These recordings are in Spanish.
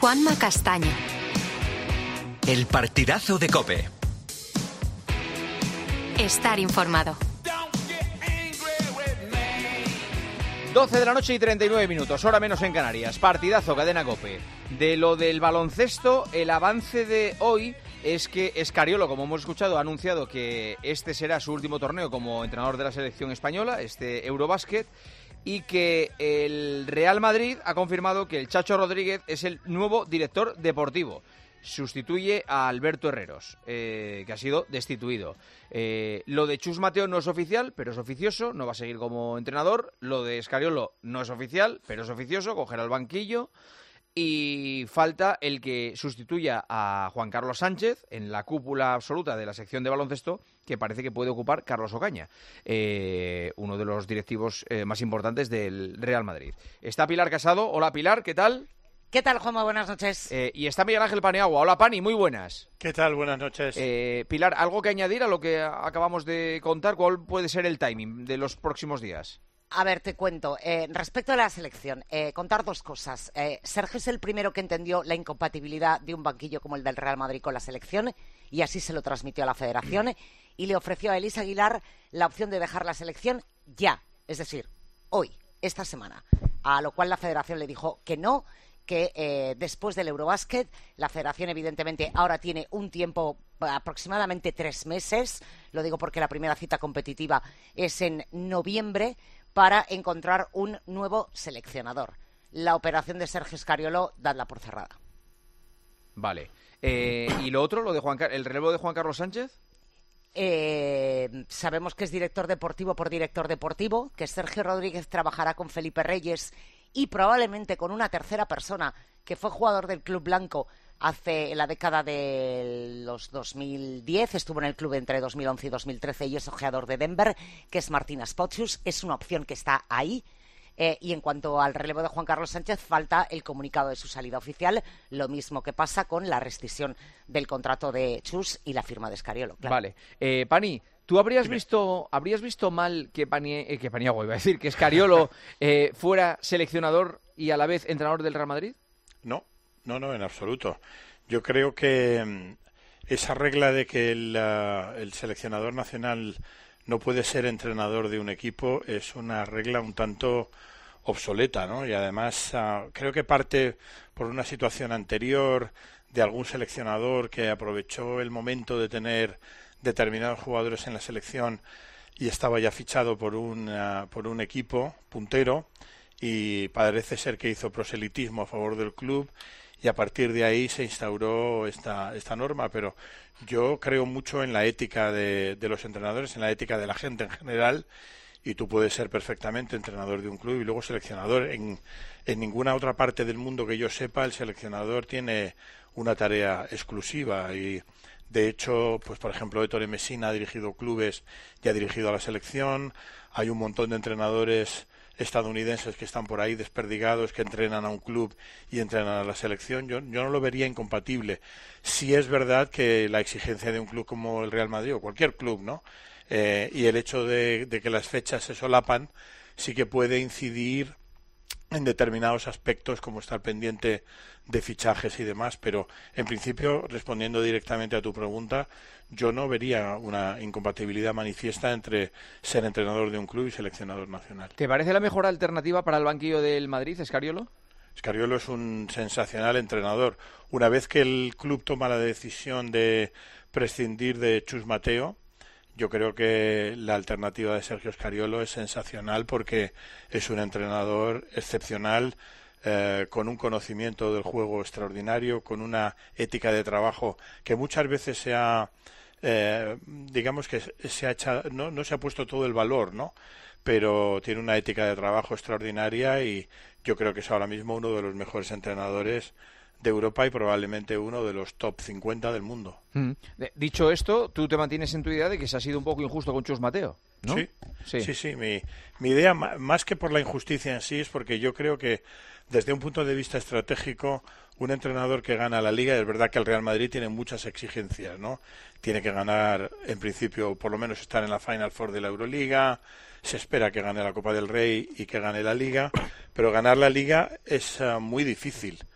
Juanma Castaño. El partidazo de COPE. Estar informado. 12 de la noche y 39 minutos, hora menos en Canarias. Partidazo, cadena COPE. De lo del baloncesto, el avance de hoy es que Scariolo, como hemos escuchado, ha anunciado que este será su último torneo como entrenador de la selección española, este Eurobásquet, y que el Real Madrid ha confirmado que el Chacho Rodríguez es el nuevo director deportivo. Sustituye a Alberto Herreros, que ha sido destituido. Lo de Chus Mateo no es oficial, pero es oficioso, no va a seguir como entrenador. Lo de Scariolo no es oficial, pero es oficioso, cogerá el banquillo. Y falta el que sustituya a Juan Carlos Sánchez en la cúpula absoluta de la sección de baloncesto, que parece que puede ocupar Carlos Ocaña, uno de los directivos más importantes del Real Madrid. Está Pilar Casado. Hola Pilar, ¿qué tal? ¿Qué tal, Juanma? Buenas noches. Y está Miguel Ángel Paniagua. Hola, Pani, muy buenas. ¿Qué tal? Buenas noches. Pilar, ¿algo que añadir a lo que acabamos de contar? ¿Cuál puede ser el timing de los próximos días? A ver, te cuento. Respecto a la selección, contar dos cosas. Sergio es el primero que entendió la incompatibilidad de un banquillo como el del Real Madrid con la selección y así se lo transmitió a la federación y le ofreció a Elis Aguilar la opción de dejar la selección ya, es decir, hoy, esta semana. A lo cual la federación le dijo que no, que después del Eurobásquet la federación evidentemente ahora tiene un tiempo, aproximadamente 3 meses, lo digo porque la primera cita competitiva es en noviembre, para encontrar un nuevo seleccionador. La operación de Sergio Scariolo, dadla por cerrada. Vale. ¿Y lo otro, lo de el relevo de Juan Carlos Sánchez? Sabemos que es director deportivo por director deportivo, que Sergio Rodríguez trabajará con Felipe Reyes y probablemente con una tercera persona que fue jugador del Club Blanco en la década de los 2010, estuvo en el club entre 2011 y 2013 y es ojeador de Denver, que es Martín Spotsius. Es una opción que está ahí. Y en cuanto al relevo de Juan Carlos Sánchez, falta el comunicado de su salida oficial, lo mismo que pasa con la rescisión del contrato de Chus y la firma de Scariolo. Claro. Vale. Pani, ¿tú habrías visto mal que Paniagua, iba a decir, que Scariolo fuera seleccionador y a la vez entrenador del Real Madrid? No, en absoluto. Yo creo que esa regla de que el seleccionador nacional no puede ser entrenador de un equipo es una regla un tanto obsoleta, ¿no? Y además creo que parte por una situación anterior de algún seleccionador que aprovechó el momento de tener determinados jugadores en la selección y estaba ya fichado por un equipo puntero y parece ser que hizo proselitismo a favor del club y a partir de ahí se instauró esta norma, pero yo creo mucho en la ética de los entrenadores, en la ética de la gente en general, y tú puedes ser perfectamente entrenador de un club y luego seleccionador. En ninguna otra parte del mundo que yo sepa el seleccionador tiene una tarea exclusiva y de hecho, pues por ejemplo, Ettore Messina ha dirigido clubes y ha dirigido a la selección. Hay un montón de entrenadores estadounidenses que están por ahí desperdigados, que entrenan a un club y entrenan a la selección. Yo no lo vería incompatible. Sí es verdad que la exigencia de un club como el Real Madrid o cualquier club, ¿no? Y el hecho de que las fechas se solapan sí que puede incidir en determinados aspectos, como estar pendiente de fichajes y demás, pero en principio, respondiendo directamente a tu pregunta, yo no vería una incompatibilidad manifiesta entre ser entrenador de un club y seleccionador nacional. ¿Te parece la mejor alternativa para el banquillo del Madrid, Scariolo? Scariolo es un sensacional entrenador. Una vez que el club toma la decisión de prescindir de Chus Mateo, yo creo que la alternativa de Sergio Scariolo es sensacional porque es un entrenador excepcional, con un conocimiento del juego extraordinario, con una ética de trabajo que muchas veces digamos que no se ha puesto todo el valor, ¿no? Pero tiene una ética de trabajo extraordinaria y yo creo que es ahora mismo uno de los mejores entrenadores de Europa y probablemente uno de los top 50 del mundo. Dicho esto, tú te mantienes en tu idea de que se ha sido un poco injusto con Chus Mateo, ¿no? Sí. Mi idea, más que por la injusticia en sí, es porque yo creo que desde un punto de vista estratégico, un entrenador que gana la Liga, es verdad que el Real Madrid tiene muchas exigencias, ¿no? Tiene que ganar, en principio, por lo menos estar en la Final Four de la Euroliga, se espera que gane la Copa del Rey y que gane la Liga, pero ganar la Liga es muy difícil.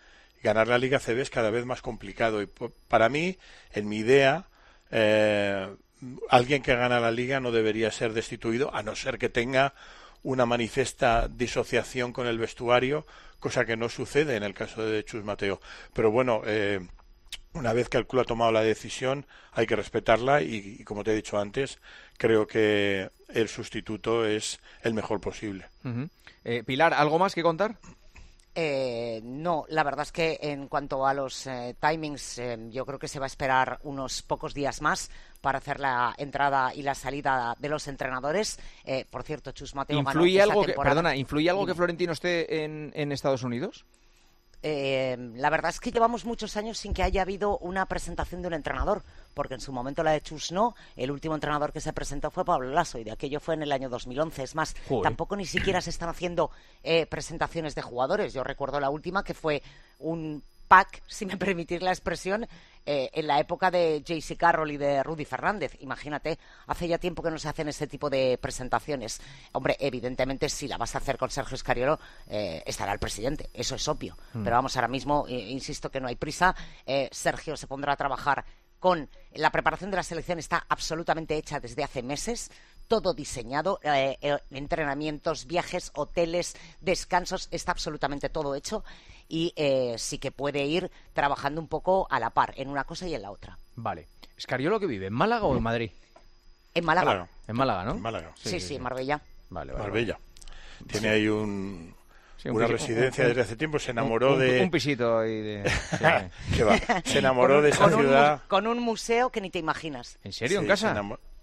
ganar la Liga CB es cada vez más complicado. Y para mí, en mi idea, alguien que gana la Liga no debería ser destituido, a no ser que tenga una manifiesta disociación con el vestuario, cosa que no sucede en el caso de Chus Mateo. Pero bueno, una vez que el club ha tomado la decisión, hay que respetarla y como te he dicho antes, creo que el sustituto es el mejor posible. Pilar, ¿algo más que contar? No, la verdad es que en cuanto a los timings, yo creo que se va a esperar unos pocos días más para hacer la entrada y la salida de los entrenadores. Por cierto, Chus Mateo ganó esa temporada. ¿Influye algo que Florentino esté en Estados Unidos? La verdad es que llevamos muchos años sin que haya habido una presentación de un entrenador, porque en su momento la de Chus no. El último entrenador que se presentó fue Pablo Lasso, y de aquello fue en el año 2011. Es más, tampoco ni siquiera se están haciendo presentaciones de jugadores. Yo recuerdo la última, que fue un pack, si me permitís la expresión, en la época de J.C. Carroll y de Rudy Fernández. Imagínate, hace ya tiempo que no se hacen ese tipo de presentaciones. Hombre, evidentemente, si la vas a hacer con Sergio Escariolo, estará el presidente, eso es obvio. Pero vamos, ahora mismo, insisto que no hay prisa. Sergio se pondrá a trabajar con la preparación de la selección, está absolutamente hecha desde hace meses, todo diseñado, entrenamientos, viajes, hoteles, descansos, está absolutamente todo hecho. Y sí que puede ir trabajando un poco a la par, en una cosa y en la otra. Vale. ¿Escariolo que vive en Málaga o en Madrid? En Málaga. Málaga. En Málaga, ¿no? En Málaga. Sí, en Marbella. Vale. Marbella. Tiene ahí una residencia desde hace tiempo, se enamoró de... Un pisito ahí de... ¿Qué va? Se enamoró de esa ciudad... Con un museo que ni te imaginas. ¿En serio? ¿En casa?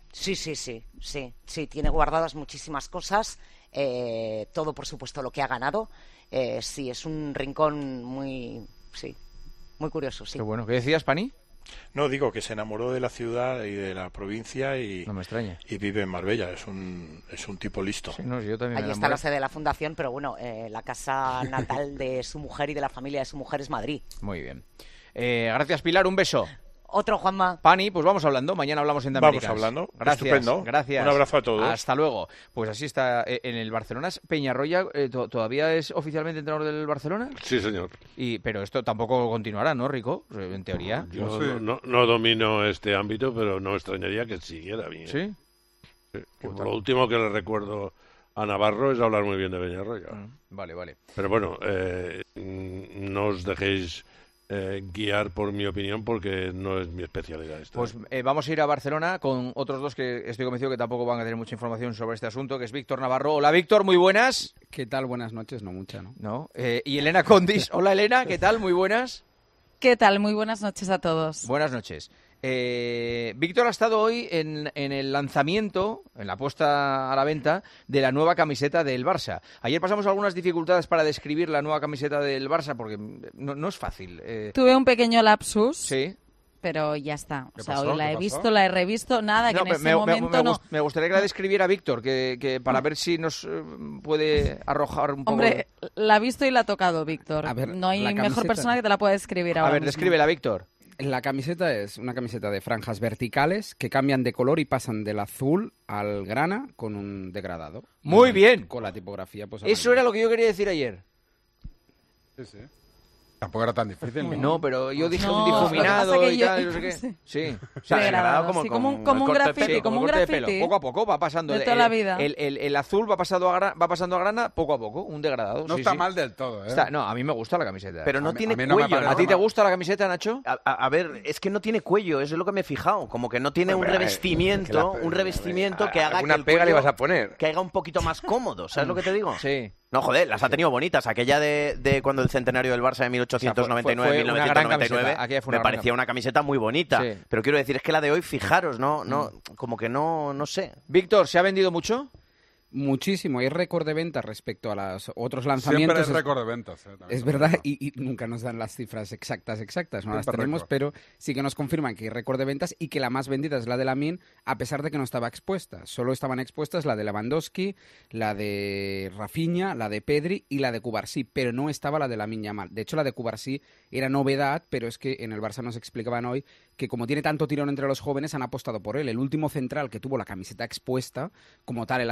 Sí, tiene guardadas muchísimas cosas, todo por supuesto lo que ha ganado. Sí, es un rincón muy curioso, sí. Qué bueno. ¿Qué decías, Pani? No, digo que se enamoró de la ciudad y de la provincia y... No me extraña. Y vive en Marbella, es un tipo listo. Sí, no, yo también. Allí está la sede de la fundación, pero bueno, la casa natal de su mujer y de la familia de su mujer es Madrid. Muy bien. Gracias, Pilar, un beso. Otro, Juanma. Pani, pues vamos hablando. Mañana hablamos en Américas. Vamos hablando. Gracias. Estupendo. Gracias. Un abrazo a todos. Hasta luego. Pues así está. En el Barcelona, Peñarroya todavía es oficialmente entrenador del Barcelona. Sí, señor. Pero esto tampoco continuará, ¿no, Rico? En teoría. Yo no domino este ámbito, pero no extrañaría que siguiera bien. ¿Sí? Lo último que le recuerdo a Navarro es hablar muy bien de Peñarroya. Vale. Pero bueno, no os dejéis guiar por mi opinión, porque no es mi especialidad esta. Pues vamos a ir a Barcelona con otros dos que estoy convencido que tampoco van a tener mucha información sobre este asunto, que es Víctor Navarro. Hola, Víctor, muy buenas. ¿Qué tal? Buenas noches. No mucha, ¿no? No. Y Elena Condis. Hola, Elena, ¿qué tal? Muy buenas. ¿Qué tal? Muy buenas noches a todos. Buenas noches. Víctor ha estado hoy en el lanzamiento, en la puesta a la venta de la nueva camiseta del Barça. Ayer pasamos algunas dificultades para describir la nueva camiseta del Barça porque no es fácil. Tuve un pequeño lapsus. Sí. Pero ya está. O sea, pasó? hoy la he ¿Qué pasó? visto, la he revisto, nada, que en ese momento no... Me gustaría que la describiera Víctor, que para ver si nos puede arrojar un poco... Hombre, la ha visto y la ha tocado Víctor. A ver, no hay la mejor camiseta... persona que te la pueda describir ahora A ver, mismo. descríbela, Víctor. La camiseta es una camiseta de franjas verticales que cambian de color y pasan del azul al grana con un degradado. Muy bien. Con la tipografía, pues... Eso era lo que yo quería decir ayer. Sí. Tampoco era tan difícil. No, pero yo dije un No, difuminado lo que pasa y que tal, yo- no sé qué. sí. Sí. O sea, degradado, sí, como un corte de graffiti, pelo. como un corte de pelo. graffiti. Poco a poco va pasando. De toda la vida. El azul va pasando a grana poco a poco, un degradado. No sí, está sí. mal del todo, ¿eh? No, a mí me gusta la camiseta. Pero no A mí- tiene a mí no me cuello, parece ¿A ti te ¿no? gusta la camiseta, Nacho? A ver, es que no tiene cuello, eso es lo que me he fijado. Como que no tiene un Hombre, revestimiento, que haga que Una el pega le cuello vas a poner. caiga un poquito más cómodo, ¿sabes lo que te digo? Sí. No, joder, las ha tenido bonitas. Aquella de cuando el centenario del Barça de 1899, fue una gran 1999, camiseta. Aquella fue una me gran parecía una camiseta muy bonita. Sí. Pero quiero decir, es que la de hoy, fijaros, como que no sé. Víctor, ¿se ha vendido mucho? Muchísimo. Hay récord de ventas respecto a los otros Siempre lanzamientos. es récord de ventas. También Es te lo verdad, digo. y nunca nos dan las cifras exactas, no las Siempre tenemos, récord. pero sí que nos confirman que hay récord de ventas y que la más vendida es la de Lamine, a pesar de que no estaba expuesta. Solo estaban expuestas la de Lewandowski, la de Rafinha, la de Pedri y la de Cubarsí, pero no estaba la de Lamine Yamal. De hecho, la de Cubarsí era novedad, pero es que en el Barça nos explicaban hoy que como tiene tanto tirón entre los jóvenes, han apostado por él. El último central que tuvo la camiseta expuesta, como tal en las tiendas, fue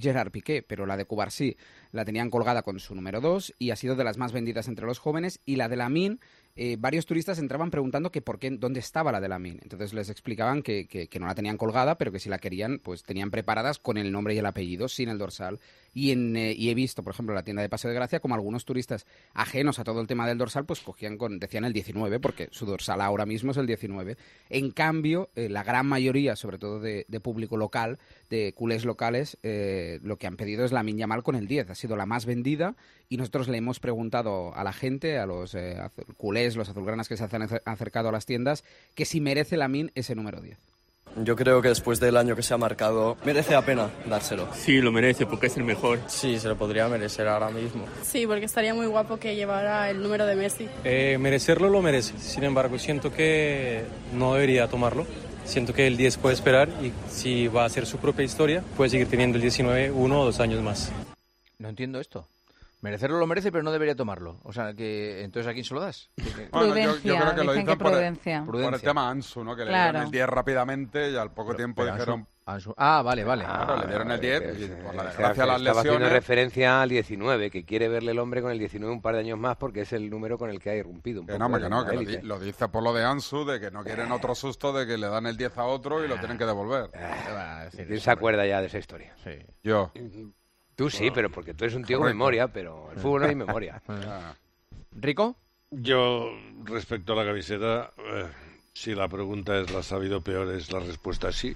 fue Gerard Piqué, pero la de Cubarsí la tenían colgada con su número 2 y ha sido de las más vendidas entre los jóvenes. Y la de Lamine, varios turistas entraban preguntando que por qué, dónde estaba la de Lamine. Entonces les explicaban que no la tenían colgada, pero que si la querían, pues tenían preparadas con el nombre y el apellido, sin el dorsal. Y he visto, por ejemplo, en la tienda de Paseo de Gracia, como algunos turistas ajenos a todo el tema del dorsal, pues decían el 19, porque su dorsal ahora mismo es el 19. En cambio, la gran mayoría, sobre todo de público local, de culés locales, lo que han pedido es Lamine Yamal con el 10. Ha sido la más vendida y nosotros le hemos preguntado a la gente, a los culés, los azulgranas que se han acercado a las tiendas, que si merece Lamine ese número 10. Yo creo que después del año que se ha marcado, merece la pena dárselo. Sí, lo merece porque es el mejor. Sí, se lo podría merecer ahora mismo. Sí, porque estaría muy guapo que llevara el número de Messi. Merecerlo lo merece, sin embargo siento que no debería tomarlo. Siento que el 10 puede esperar y si va a hacer su propia historia, puede seguir teniendo el 19 1 o 2 años más. No entiendo esto. Merecerlo lo merece, pero no debería tomarlo. O sea, que entonces ¿a quién se lo das? Bueno, yo creo que lo dicen por el tema Ansu, ¿no? Que claro. le dieron el 10 rápidamente y al poco tiempo dijeron... Ansu. Ah, vale. Claro, le dieron el 10 y por la desgracia las estaba lesiones... haciendo referencia al 19, que quiere verle el hombre con el 19 un par de años más porque es el número con el que ha irrumpido. Que lo dice por lo de Ansu, de que no quieren otro susto de que le dan el 10 a otro y lo tienen que devolver. ¿Quién se acuerda ya de esa historia? Sí. Yo. Tú sí, pero porque tú eres un tío con memoria, pero el fútbol no hay memoria. ¿Rico? Yo, respecto a la camiseta, si la pregunta es ¿la has sabido peor? Es la respuesta sí.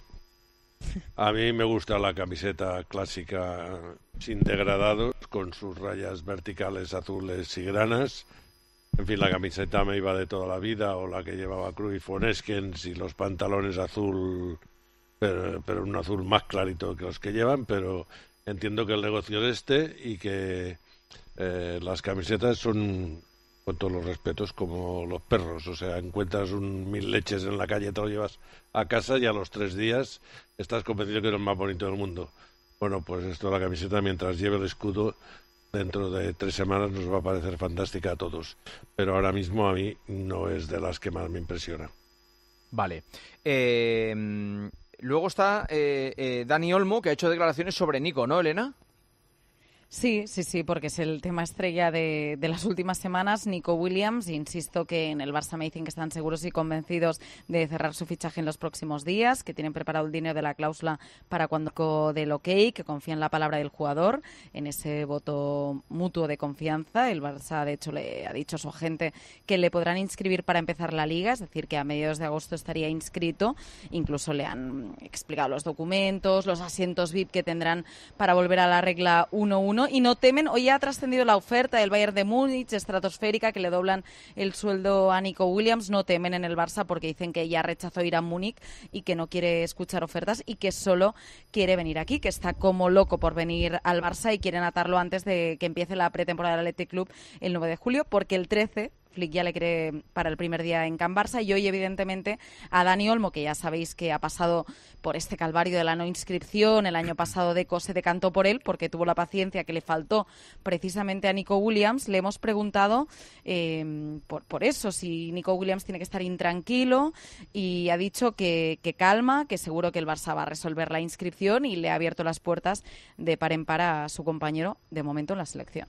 A mí me gusta la camiseta clásica sin degradados, con sus rayas verticales azules y granas. En fin, la camiseta me iba de toda la vida, o la que llevaba Cruyff o Neskens, y los pantalones azul, pero un azul más clarito que los que llevan, pero... Entiendo que el negocio es este y que las camisetas son, con todos los respetos, como los perros. O sea, encuentras 1000 leches en la calle, te lo llevas a casa y a los 3 días estás convencido que es el más bonito del mundo. Bueno, pues esto de la camiseta, mientras lleve el escudo, dentro de 3 semanas nos va a parecer fantástica a todos. Pero ahora mismo a mí no es de las que más me impresiona. Vale. Luego está Dani Olmo, que ha hecho declaraciones sobre Nico, ¿no, Elena? Sí, porque es el tema estrella de las últimas semanas. Nico Williams, insisto que en el Barça me dicen que están seguros y convencidos de cerrar su fichaje en los próximos días, que tienen preparado el dinero de la cláusula para cuando del ok, que confía en la palabra del jugador, en ese voto mutuo de confianza. El Barça, de hecho, le ha dicho a su agente que le podrán inscribir para empezar la Liga, es decir, que a mediados de agosto estaría inscrito. Incluso le han explicado los documentos, los asientos VIP que tendrán para volver a la regla 1-1. Y no temen, hoy ha trascendido la oferta del Bayern de Múnich, estratosférica, que le doblan el sueldo a Nico Williams. No temen en el Barça porque dicen que ya rechazó ir a Múnich y que no quiere escuchar ofertas y que solo quiere venir aquí, que está como loco por venir al Barça y quieren atarlo antes de que empiece la pretemporada del Athletic Club el 9 de julio, porque el 13... Flick ya le quiere para el primer día en Can Barça y hoy, evidentemente, a Dani Olmo, que ya sabéis que ha pasado por este calvario de la no inscripción. El año pasado Deco se decantó por él porque tuvo la paciencia que le faltó precisamente a Nico Williams. Le hemos preguntado por eso, si Nico Williams tiene que estar intranquilo, y ha dicho que calma, que seguro que el Barça va a resolver la inscripción, y le ha abierto las puertas de par en par a su compañero de momento en la selección.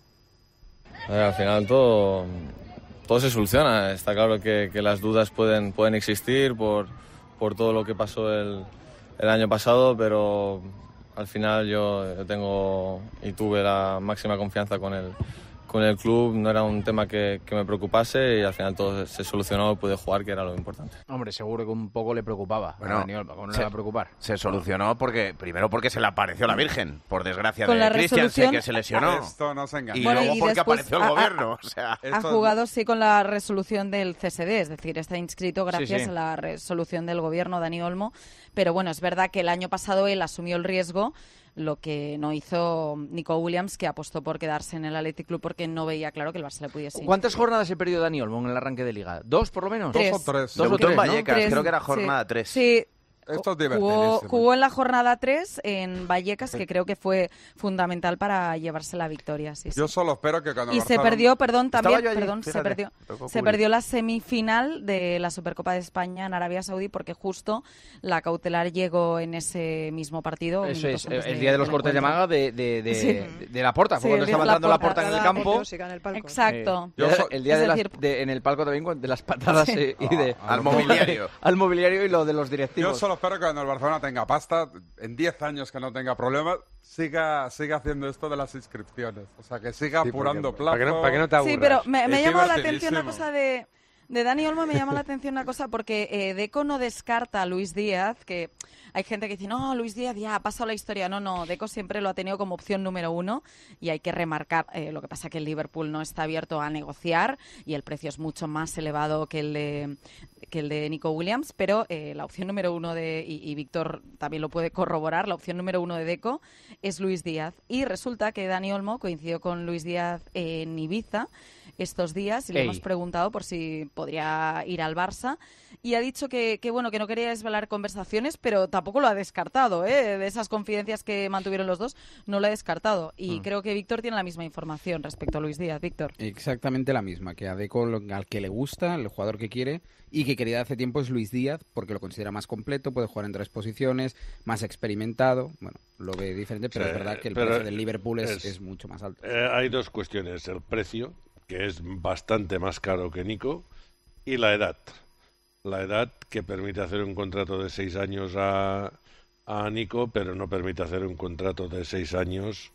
Al final todo se soluciona. Está claro que las dudas pueden existir por todo lo que pasó el año pasado, pero al final yo tengo y tuve la máxima confianza con el club. No era un tema que me preocupase y al final todo se solucionó, pude jugar, que era lo importante. Hombre, seguro que un poco le preocupaba. Bueno, a Dani Olmo, ¿cómo no le va a preocupar? Se solucionó primero porque se le apareció la Virgen, por desgracia, con de Christiansen, que se lesionó. Esto no se engaña. Y luego porque apareció el gobierno. O sea, ha jugado, sí, con la resolución del CSD, es decir, está inscrito gracias a la resolución del gobierno, Dani Olmo. Pero bueno, es verdad que el año pasado él asumió el riesgo, lo que no hizo Nico Williams, que apostó por quedarse en el Athletic Club porque no veía claro que el Barça le pudiese. ¿Cuántas jornadas he perdido Dani Olmo en el arranque de Liga? ¿2 por lo menos? 3. ¿2 o 3? Debutó en Vallecas, ¿no? creo que era jornada 3. Sí, Esto es divertidísimo. Jugó en la jornada 3 en Vallecas, que creo que fue fundamental para llevarse la victoria. Sí, Yo solo espero que cuando y se Barcelona... perdió, también, fíjate, se perdió la semifinal de la Supercopa de España en Arabia Saudí porque justo la cautelar llegó en ese mismo partido. Eso es, el día de los cortes de manga de Laporta, fue cuando estaba entrando Laporta en el campo. Exacto. El día en el palco también de las patadas al mobiliario. Al mobiliario y lo de los directivos. Yo solo espero que cuando el Barcelona tenga pasta, en 10 años que no tenga problemas, siga haciendo esto de las inscripciones. O sea, que siga apurando plazo. Para que no te aburras. Sí, pero me ha llamado la atención una cosa de Dani Olmo, me llama la atención una cosa porque Deco no descarta a Luis Díaz, que hay gente que dice, no, Luis Díaz ya ha pasado la historia. No, Deco siempre lo ha tenido como opción número 1 y hay que remarcar, lo que pasa que el Liverpool no está abierto a negociar y el precio es mucho más elevado que el de Nico Williams, pero la opción número 1 y Víctor también lo puede corroborar, la opción número 1 de Deco es Luis Díaz. Y resulta que Dani Olmo coincidió con Luis Díaz en Ibiza estos días y le hemos preguntado por si podría ir al Barça y ha dicho que no quería desvelar conversaciones, pero tampoco lo ha descartado, de esas confidencias que mantuvieron los dos, no lo ha descartado y creo que Víctor tiene la misma información respecto a Luis Díaz. Víctor. Exactamente la misma, que a Deco al que le gusta, el jugador que quiere y que quería hace tiempo es Luis Díaz porque lo considera más completo, puede jugar en 3 posiciones, más experimentado, bueno, lo ve diferente, pero es verdad que el precio del Liverpool es mucho más alto. Hay dos cuestiones, el precio, que es bastante más caro que Nico, y la edad. La edad que permite hacer un contrato de 6 años a Nico, pero no permite hacer un contrato de 6 años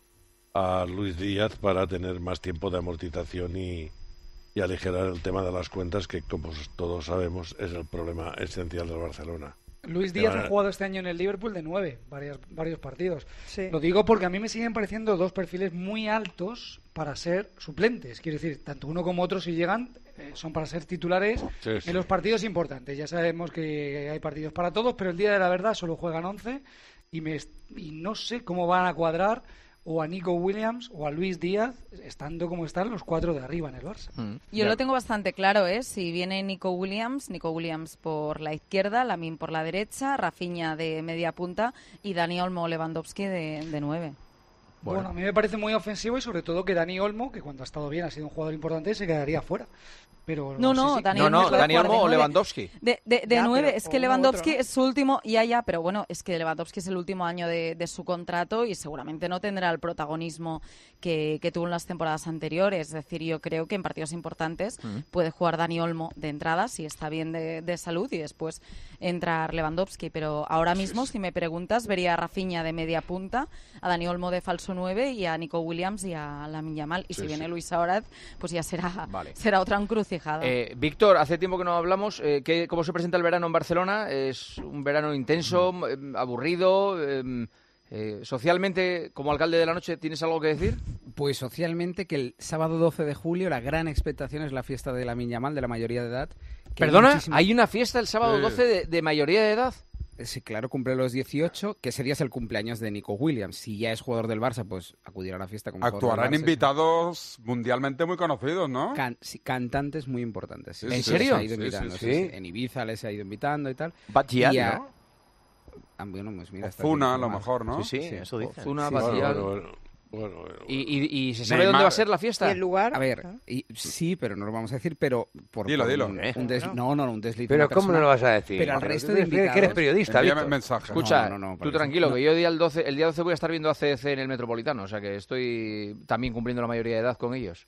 a Luis Díaz para tener más tiempo de amortización y aligerar el tema de las cuentas, que como todos sabemos es el problema esencial del Barcelona. Luis Díaz ha jugado este año en el Liverpool de 9, varios partidos. Sí. Lo digo porque a mí me siguen pareciendo 2 perfiles muy altos para ser suplentes. Quiero decir, tanto uno como otro, si llegan, son para ser titulares en los partidos importantes. Ya sabemos que hay partidos para todos, pero el día de la verdad solo juegan 11 y no sé cómo van a cuadrar o a Nico Williams o a Luis Díaz, estando como están los 4 de arriba en el Barça. Yo lo tengo bastante claro, si viene Nico Williams por la izquierda, Lamine por la derecha, Rafinha de media punta y Dani Olmo o Lewandowski de 9. Bueno, a mí me parece muy ofensivo y sobre todo que Dani Olmo, que cuando ha estado bien ha sido un jugador importante, se quedaría fuera. Pero Dani Olmo o Lewandowski. De 9, es que Lewandowski es su último, pero bueno, es que Lewandowski es el último año de su contrato y seguramente no tendrá el protagonismo que tuvo en las temporadas anteriores. Es decir, yo creo que en partidos importantes puede jugar Dani Olmo de entrada, si está bien de salud, y después entrar Lewandowski. Pero ahora mismo, si me preguntas, vería a Rafinha de media punta, a Dani Olmo de falso 9 y a Nico Williams y a Lamine Yamal. Y si viene Luis Suárez, pues ya será otra encrucijada. Víctor, hace tiempo que no hablamos. ¿Cómo se presenta el verano en Barcelona? ¿Es un verano intenso, aburrido? Socialmente, como alcalde de la noche, ¿tienes algo que decir? Pues socialmente, que el sábado 12 de julio la gran expectación es la fiesta de Lamine Yamal, de la mayoría de edad. ¿Perdona? ¿Hay una fiesta el sábado 12 de mayoría de edad? Sí, claro, cumple los 18, que ese día es el cumpleaños de Nico Williams. Si ya es jugador del Barça, pues acudirá a la fiesta como jugador del Barça. Actuarán invitados mundialmente muy conocidos, ¿no? Cantantes muy importantes. ¿En serio? Se ha ido invitando, sí. En Ibiza les ha ido invitando y tal. Batllán, ¿no? Bueno, pues mira, Ozuna, a lo mejor, ¿no? Sí, eso dice. Ozuna, Batllán. Bueno. ¿Y se sabe dónde va a ser la fiesta? ¿Y el lugar? A ver, sí, pero no lo vamos a decir, pero... Dilo. Un desliz. Pero ¿cómo no lo vas a decir? Pero al resto de invitados... Que eres periodista, Víctor. Mensaje. Escucha, tú tranquilo, que yo el día 12 voy a estar viendo a CDC en el Metropolitano, o sea que estoy también cumpliendo la mayoría de edad con ellos.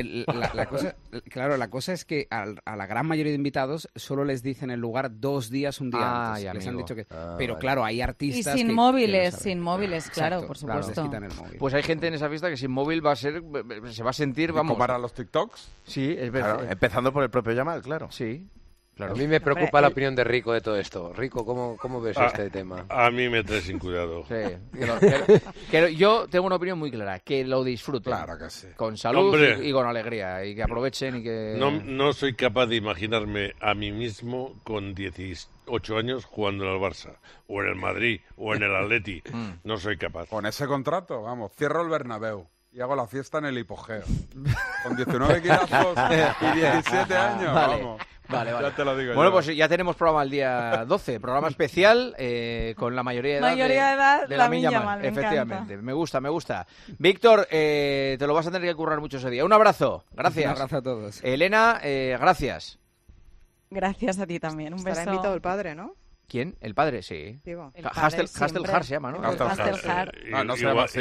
La cosa es que a la gran mayoría de invitados solo les dicen el lugar 2 días, un día antes. Les han dicho que... pero claro, hay artistas y sin móviles, claro, exacto, por supuesto. Les quitan el móvil. Pues hay gente en esa fiesta que sin móvil se va a sentir, vamos... ¿Para los TikToks? Sí, es verdad. Claro, empezando por el propio Yamal, claro. Sí. Claro. A mí me preocupa la opinión de Rico de todo esto. Rico, ¿cómo ves este tema? A mí me trae sin cuidado. Sí. Yo tengo una opinión muy clara, que lo disfruten. Claro que sí. Con salud y con alegría, y que aprovechen y que... No soy capaz de imaginarme a mí mismo con 18 años jugando en el Barça, o en el Madrid, o en el Atleti. No soy capaz. Con ese contrato, vamos, cierro el Bernabéu y hago la fiesta en el hipogeo. Con 19 kilazos y 17 años, vale. Vamos. Vale. Ya te lo digo Bueno, yo. pues ya tenemos programa el día 12, programa especial con la mayoría de edad de Lamine Yamal. me Efectivamente, me gusta. Víctor, te lo vas a tener que currar mucho ese día. Un abrazo, gracias. Un abrazo a todos. Elena, gracias. Gracias a ti también, un Estará beso. invitado el padre, ¿no? ¿Quién? ¿El padre? Sí. Digo. El padre Hastelhar se llama, ¿no? Hastelhar. No se llama así,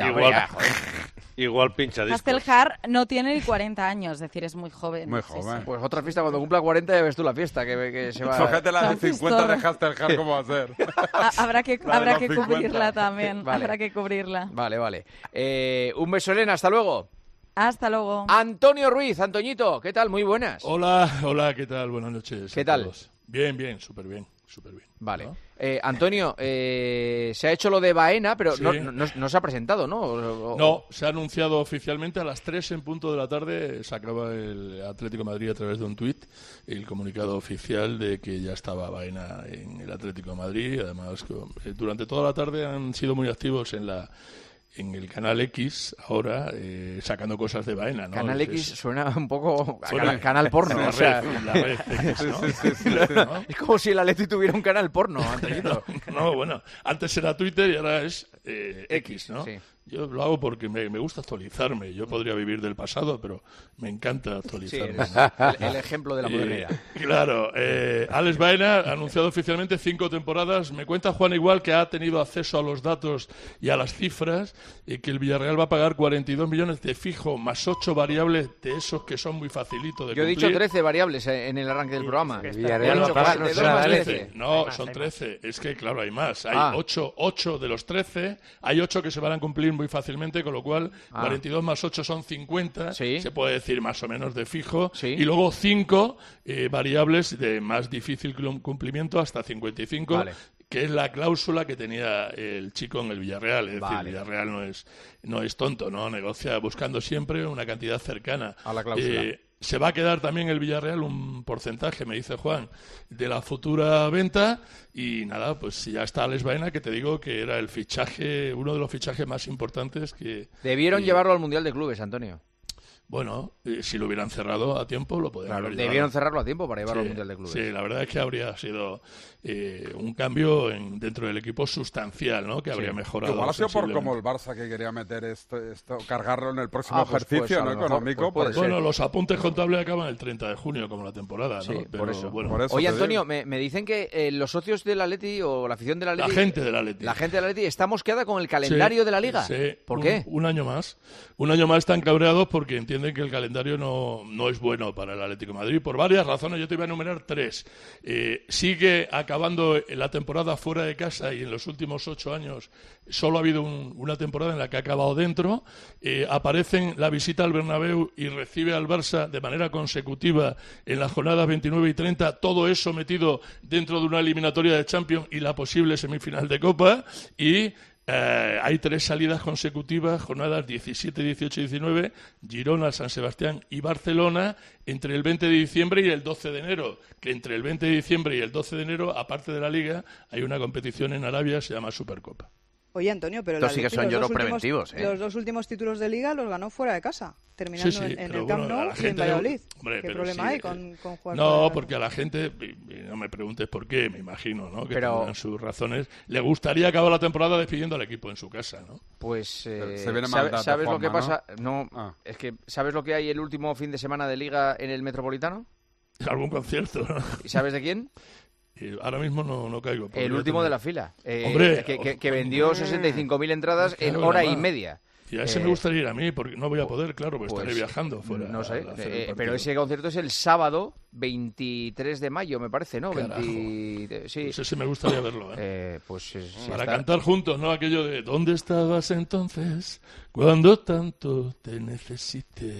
Igual pincha discos. Hastelhar no tiene ni 40 años, es decir, es muy joven. Muy Sí, joven. sí. Pues otra fiesta, cuando cumpla 40 ya ves tú la fiesta, que se va... Fíjate la de ¿Has visto? 50 de Hastelhar, ¿cómo va a ser? Habrá que La de los 50. cubrirla también, Vale. habrá que cubrirla. Vale. Un beso, Elena, hasta luego. Hasta luego. Antonio Ruiz, Antoñito, ¿qué tal? Muy buenas. Hola, ¿qué tal? Buenas noches. ¿Qué a tal? todos. Bien, súper bien. Vale. ¿No? Antonio, se ha hecho lo de Baena, pero Sí. no se ha presentado, ¿no? No, se ha anunciado oficialmente a las 3 en punto de la tarde, sacaba el Atlético de Madrid a través de un tuit el comunicado oficial de que ya estaba Baena en el Atlético de Madrid. Además, durante toda la tarde han sido muy activos en el Canal X, ahora, sacando cosas de Baena, ¿no? Canal X suena un poco a Suena- canal porno, la o sea... red X, ¿no? Sí, ¿no? Es como si el Atleti tuviera un canal porno, Antoñito. No, bueno, antes era Twitter y ahora es X, ¿no? sí. Yo lo hago porque me gusta actualizarme. Yo podría vivir del pasado, pero me encanta Sí, actualizarme. eres el ejemplo de la modernidad. Claro, Alex Baena ha anunciado oficialmente 5 temporadas. Me cuenta Juan igual que ha tenido acceso a los datos y a las cifras y que el Villarreal va a pagar 42 millones de fijo más 8 variables de esos que son muy facilitos de Yo he cumplir. dicho 13 variables en el arranque del programa. Villarreal He dicho va a pagar 42 no más será 13. No, son 13. Es que, claro, hay más. Hay Ah. 8 de los 13. Hay 8 que se van a cumplir muy fácilmente, con lo cual 42 más 8 son 50. Sí. Se puede decir más o menos de fijo. Sí. Y luego 5 variables de más difícil cumplimiento hasta 55. Vale. Que es la cláusula que tenía el chico en el Villarreal. Es decir, Vale. el Villarreal no es tonto, ¿no? Negocia buscando siempre una cantidad cercana. A la cláusula. Se va a quedar también el Villarreal un porcentaje, me dice Juan, de la futura venta. Y nada, pues ya está Alex Baena, que te digo que era el fichaje, uno de los fichajes más importantes que... Debieron llevarlo al Mundial de Clubes, Antonio. Bueno, si lo hubieran cerrado a tiempo, lo podrían haber llevado. Debieron cerrarlo a tiempo para llevarlo Sí, al Mundial de Clubes. Sí, la verdad es que habría sido un cambio dentro del equipo sustancial, ¿no? Que habría mejorado. Igual ha sido por como sensiblemente. el Barça que quería meter esto cargarlo en el próximo Pues ejercicio a ¿no? lo mejor, económico. pues puede porque- ser. Bueno, los apuntes contables acaban el 30 de junio, como la temporada, ¿no? Sí, Pero, por eso. bueno, Por eso Oye, te Antonio, digo. me dicen que los socios del Atleti o la afición del Atleti... la gente del Atleti. La gente del Atleti está mosqueada con el calendario Sí, de la Liga. sí. ¿Por qué? Un año más. Un año más están cabreados porque entienden que el calendario no es bueno para el Atlético de Madrid por varias razones. Yo te voy a enumerar 3. Sigue acabando la temporada fuera de casa y en los últimos 8 años solo ha habido una temporada en la que ha acabado dentro. Aparecen la visita al Bernabéu y recibe al Barça de manera consecutiva en las jornadas 29 y 30. Todo eso metido dentro de una eliminatoria de Champions y la posible semifinal de Copa. Y hay 3 salidas consecutivas, jornadas 17, 18 y 19, Girona, San Sebastián y Barcelona, entre el 20 de diciembre y el 12 de enero. Que entre el 20 de diciembre y el 12 de enero, aparte de la Liga, hay una competición en Arabia, se llama Supercopa. Oye, Antonio, pero Estos sí que son los lloros dos últimos- preventivos, ¿eh? Los 2 últimos títulos de Liga los ganó fuera de casa, terminando Sí, sí, en pero el Camp bueno, a Nou la y en gente Valladolid. hombre, ¿Qué pero problema sí, hay con jugar fuera No, de porque a la gente, y no me preguntes por qué, me imagino, ¿no? Que Pero- tendrán sus razones. Le gustaría acabar la temporada despidiendo al equipo en su casa, ¿no? Pues, Se viene maldad de ¿sabes lo que Juanma, pasa? No, Ah. es que, ¿sabes lo que hay el último fin de semana de Liga en el Metropolitano? Algún concierto, ¿no? ¿Y sabes de quién? Ahora mismo no caigo. El podría último tener- de la fila. Hombre, que vendió 65.000 entradas en Claro, hora y además. media. Y a ese me gustaría ir a mí, porque no voy a poder, claro, porque estaré Pues, viajando fuera. No sé, a hacer el pero partido. ese concierto es el sábado 23 de mayo, me parece, ¿no? Carajo. Sí. Pues ese me gustaría verlo, ¿eh? Pues sí, Para está- cantar juntos, ¿no? Aquello de ¿dónde estabas entonces cuando tanto te necesité?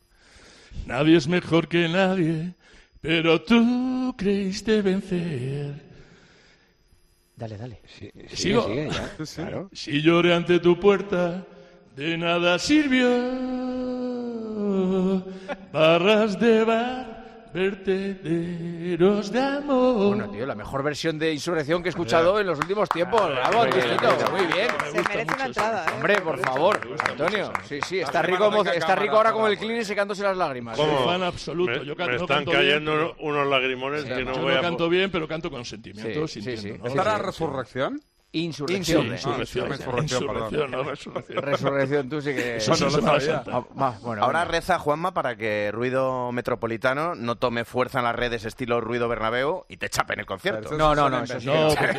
Nadie es mejor que nadie, pero tú creíste vencer. Dale. ¿Sigo? Sigue, ya. Sí, sí. Claro. Si lloré ante tu puerta, de nada sirvió. Barras de bar vertederos de amor. Bueno, tío, la mejor versión de Insurrección que he escuchado en los últimos tiempos. Bravo, Antonito, muy bien. Se merece una entrada, ¿eh? Hombre, por favor, Antonio. Sí, está rico ahora como el Clean secándose las lágrimas. Soy fan absoluto. Yo Me no están canto cayendo bien, unos lagrimones que no yo voy no a... canto bien, pero canto con sentimiento, Sí. sintiendo, ¿no? ¿Esta era Resurrección? Insurrección. Insurrección, no resurrección. Resurrección, tú sí que... Eso no lo sabía. Ahora reza Juanma para que Ruido Metropolitano no tome fuerza en las redes estilo Ruido Bernabéu y te chape en el concierto. No, eso sí.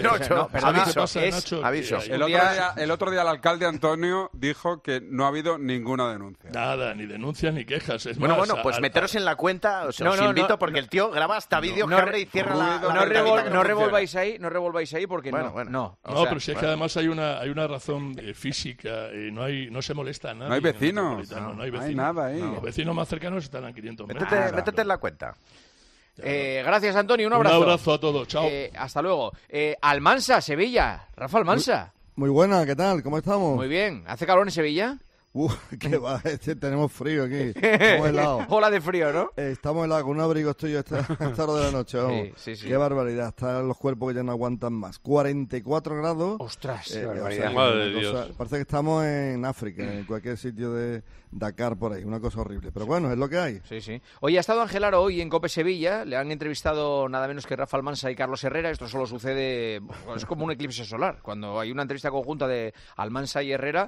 Aviso. El otro día el alcalde Antonio dijo que no ha habido ninguna denuncia. Nada, ni denuncias ni quejas. Es Bueno, más, pues meteros en la cuenta, os invito porque el tío graba hasta vídeos que abre y cierra la No ventanita que revolváis ahí porque bueno. No, pero si es que además hay una razón física, no se molesta a nadie. No hay vecinos. No hay vecinos. No hay nada ahí. Los vecinos más cercanos están a 500 metros. Métete en la cuenta. Gracias, Antonio. Un abrazo. Un abrazo a todos. Chao. Hasta luego. Almansa, Sevilla. Rafa Almansa. Muy buena, ¿qué tal? ¿Cómo estamos? Muy bien. ¿Hace calor en Sevilla? ¿Qué va? Tenemos frío aquí. Estamos helados. Ola de frío, ¿no? Estamos helados. Con un abrigo estoy yo esta hora de la noche. Vamos. Sí. Qué barbaridad. Están los cuerpos que ya no aguantan más. 44 grados. Ostras. Qué barbaridad. Madre de Dios. Parece que estamos en África, en cualquier sitio de Dakar por ahí. Una cosa horrible. Pero bueno, es lo que hay. Sí. Oye, ha estado Ángel Aro hoy en COPE Sevilla. Le han entrevistado nada menos que Rafa Almansa y Carlos Herrera. Esto solo sucede... es como un eclipse solar. Cuando hay una entrevista conjunta de Almansa y Herrera.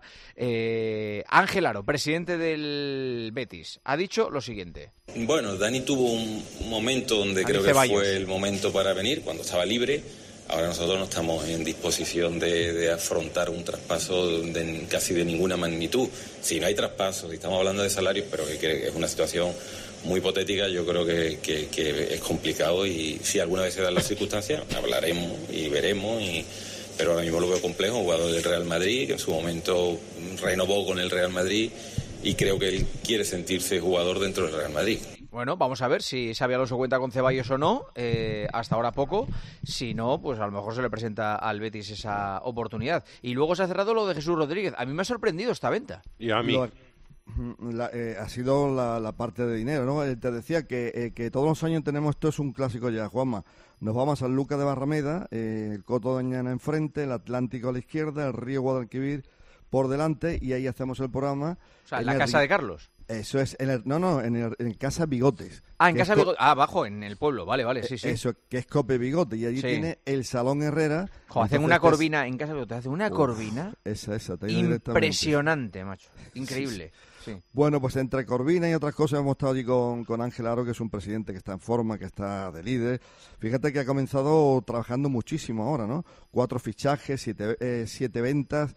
Ángel Aro, presidente del Betis, ha dicho lo siguiente. Bueno, Dani tuvo un momento donde Dani creo Ceballos. que fue el momento para venir, cuando estaba libre. Ahora nosotros no estamos en disposición de afrontar un traspaso casi de ninguna magnitud. Si no hay traspasos, si estamos hablando de salarios, pero que es una situación muy hipotética, yo creo que es complicado y si alguna vez se dan las circunstancias, hablaremos y veremos pero ahora mismo lo veo complejo, un jugador del Real Madrid, que en su momento renovó con el Real Madrid y creo que él quiere sentirse jugador dentro del Real Madrid. Bueno, vamos a ver si Xabi Alonso cuenta con Ceballos o no, hasta ahora poco, si no, pues a lo mejor se le presenta al Betis esa oportunidad. Y luego se ha cerrado lo de Jesús Rodríguez, a mí me ha sorprendido esta venta. Y a mí. Ha sido la parte de dinero, ¿no? Te decía que todos los años tenemos, esto es un clásico ya, Juanma. Nos vamos a San Lucas de Barrameda, el Coto Doñana enfrente, el Atlántico a la izquierda, el río Guadalquivir por delante y ahí hacemos el programa. O sea, en la casa de Carlos. Eso es, en Casa Bigotes. En Casa Bigotes, abajo, en el pueblo, vale, sí. Eso, que es Cope Bigote, y allí tiene el Salón Herrera. Hacen una corvina, en Casa Bigotes, hacen una corvina esa, impresionante, macho, increíble. Sí. Bueno, pues entre Corvina y otras cosas hemos estado allí con Ángel Aro, que es un presidente que está en forma, que está de líder. Fíjate que ha comenzado trabajando muchísimo ahora, ¿no? 4 fichajes, 7 ventas,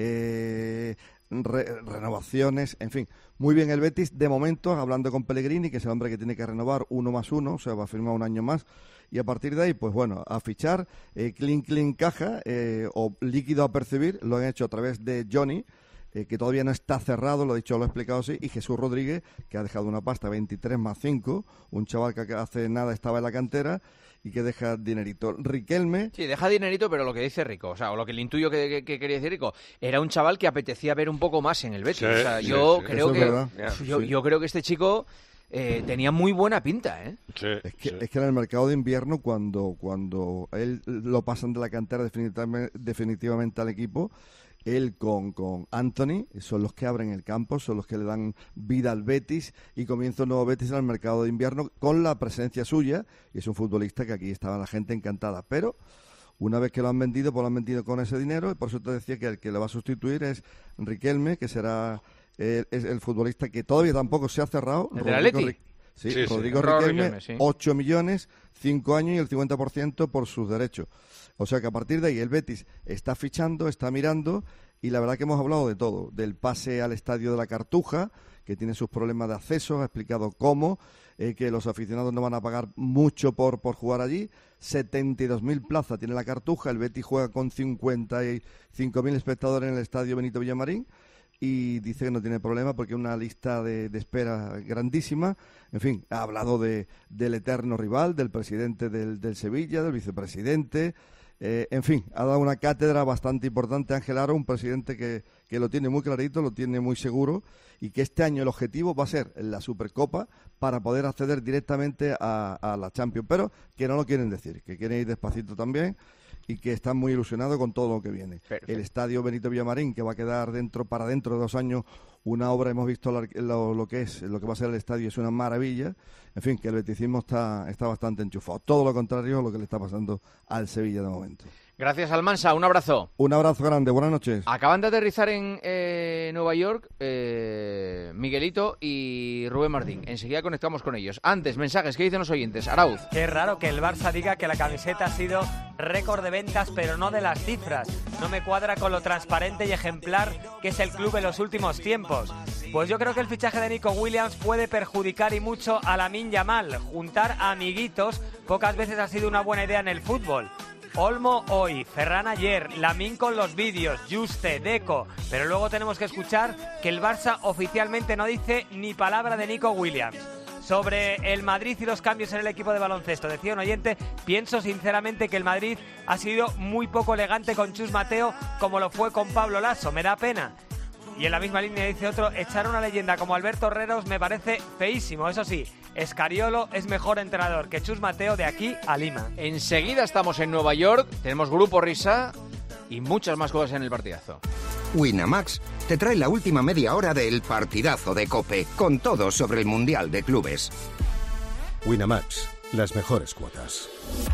renovaciones, en fin. Muy bien el Betis, de momento, hablando con Pellegrini, que es el hombre que tiene que renovar 1 más 1, o sea, va a firmar un año más. Y a partir de ahí, pues bueno, a fichar, clean caja o líquido a percibir, lo han hecho a través de Johnny, que todavía no está cerrado, lo he dicho, lo he explicado así, y Jesús Rodríguez, que ha dejado una pasta 23 más 5, un chaval que hace nada estaba en la cantera y que deja dinerito. Riquelme... Sí, deja dinerito, pero lo que dice Rico, o sea, o lo que le intuyo que quería decir Rico, era un chaval que apetecía ver un poco más en el Betis. Sí, o sea, yo creo que... Yo creo que este chico... tenía muy buena pinta, ¿eh? Sí, es que en el mercado de invierno, cuando él lo pasan de la cantera definitivamente al equipo, él con Anthony son los que abren el campo, son los que le dan vida al Betis y comienza un nuevo Betis en el mercado de invierno con la presencia suya, y es un futbolista que aquí estaba la gente encantada, pero una vez que lo han vendido, pues lo han vendido con ese dinero, y por eso te decía que el que lo va a sustituir es Riquelme, que será es el futbolista que todavía tampoco se ha cerrado. ¿El del Atleti? Sí, Rodrigo Riquelme, 8 millones, 5 años y el 50% por sus derechos. O sea que a partir de ahí el Betis está fichando, está mirando, y la verdad que hemos hablado de todo, del pase al Estadio de la Cartuja, que tiene sus problemas de acceso, ha explicado cómo, que los aficionados no van a pagar mucho por jugar allí, 72.000 plazas tiene la Cartuja, el Betis juega con 55.000 espectadores en el Estadio Benito Villamarín, y dice que no tiene problema porque es una lista de espera grandísima. En fin, ha hablado del eterno rival, del presidente del Sevilla, del vicepresidente, En fin, ha dado una cátedra bastante importante Ángel Aro, un presidente que lo tiene muy clarito, lo tiene muy seguro, y que este año el objetivo va a ser la Supercopa para poder acceder directamente a la Champions, pero que no lo quieren decir, que quieren ir despacito también y que están muy ilusionados con todo lo que viene. Perfecto. El estadio Benito Villamarín, que va a quedar para dentro de 2 años una obra, hemos visto lo que va a ser el estadio, es una maravilla. En fin, que el beticismo está bastante enchufado. Todo lo contrario a lo que le está pasando al Sevilla de momento. Gracias, Almansa. Un abrazo. Un abrazo grande. Buenas noches. Acaban de aterrizar en Nueva York Miguelito y Rubén Martín. Enseguida conectamos con ellos. Antes, mensajes. ¿Qué dicen los oyentes? Arauz. Qué raro que el Barça diga que la camiseta ha sido récord de ventas, pero no de las cifras. No me cuadra con lo transparente y ejemplar que es el club en los últimos tiempos. Pues yo creo que el fichaje de Nico Williams puede perjudicar y mucho a Lamine Yamal. Juntar a amiguitos pocas veces ha sido una buena idea en el fútbol. Olmo hoy, Ferran ayer, Lamine con los vídeos, Juste, Deco. Pero luego tenemos que escuchar que el Barça oficialmente no dice ni palabra de Nico Williams. Sobre el Madrid y los cambios en el equipo de baloncesto, decía un oyente, pienso sinceramente que el Madrid ha sido muy poco elegante con Chus Mateo como lo fue con Pablo Lasso, me da pena. Y en la misma línea dice otro, echar a una leyenda como Alberto Herreros me parece feísimo. Eso sí, Scariolo es mejor entrenador que Chus Mateo de aquí a Lima. Enseguida estamos en Nueva York, tenemos Grupo Risa y muchas más cosas en el partidazo. Winamax te trae la última media hora del partidazo de COPE, con todo sobre el Mundial de Clubes. Winamax, las mejores cuotas.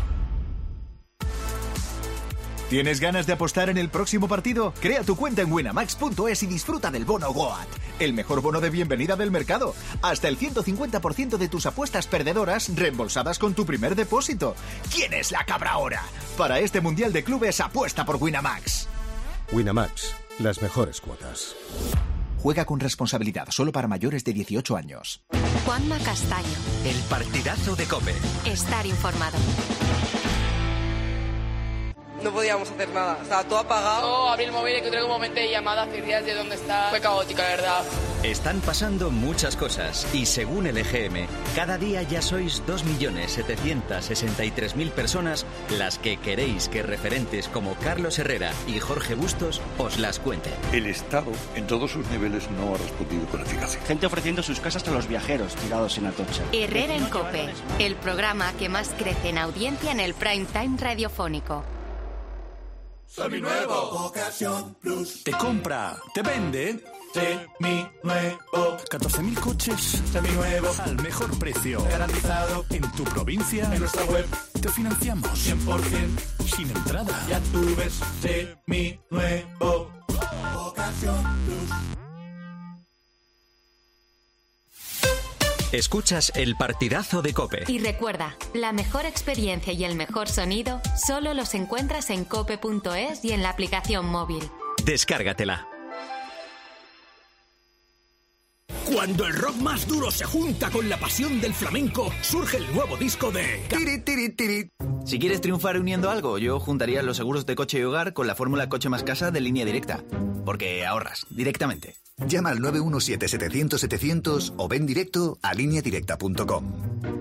¿Tienes ganas de apostar en el próximo partido? Crea tu cuenta en winamax.es y disfruta del bono Goat, el mejor bono de bienvenida del mercado. Hasta el 150% de tus apuestas perdedoras reembolsadas con tu primer depósito. ¿Quién es la cabra ahora? Para este Mundial de Clubes, apuesta por Winamax. Winamax, las mejores cuotas. Juega con responsabilidad, solo para mayores de 18 años. Juanma Castaño. El partidazo de COPE. Estar informado. No podíamos hacer nada, estaba todo apagado. Yo abrí el móvil y encontré un momento de llamada hacia días de dónde está. Fue caótica, la verdad. Están pasando muchas cosas y según el EGM, cada día ya sois 2.763.000 personas las que queréis que referentes como Carlos Herrera y Jorge Bustos os las cuenten. El Estado, en todos sus niveles, no ha respondido con eficacia. Gente ofreciendo sus casas a los viajeros tirados en Atocha. Herrera en COPE, el programa que más crece en audiencia en el prime time radiofónico. Seminuevo. Ocasión Plus. Te compra, te vende. Seminuevo. 14.000 coches. Seminuevos. Al mejor precio. Garantizado. En tu provincia. En nuestra web. Te financiamos. 100%. Sin entrada. Ya tú ves. Seminuevo. Ocasión Plus. Escuchas el partidazo de COPE. Y recuerda, la mejor experiencia y el mejor sonido solo los encuentras en cope.es y en la aplicación móvil. Descárgatela. Cuando el rock más duro se junta con la pasión del flamenco, surge el nuevo disco de... Tiri, tiri, tiri. Si quieres triunfar uniendo algo, yo juntaría los seguros de coche y hogar con la fórmula Coche más Casa de Línea Directa. Porque ahorras directamente. Llama al 917-700-700 o ven directo a lineadirecta.com.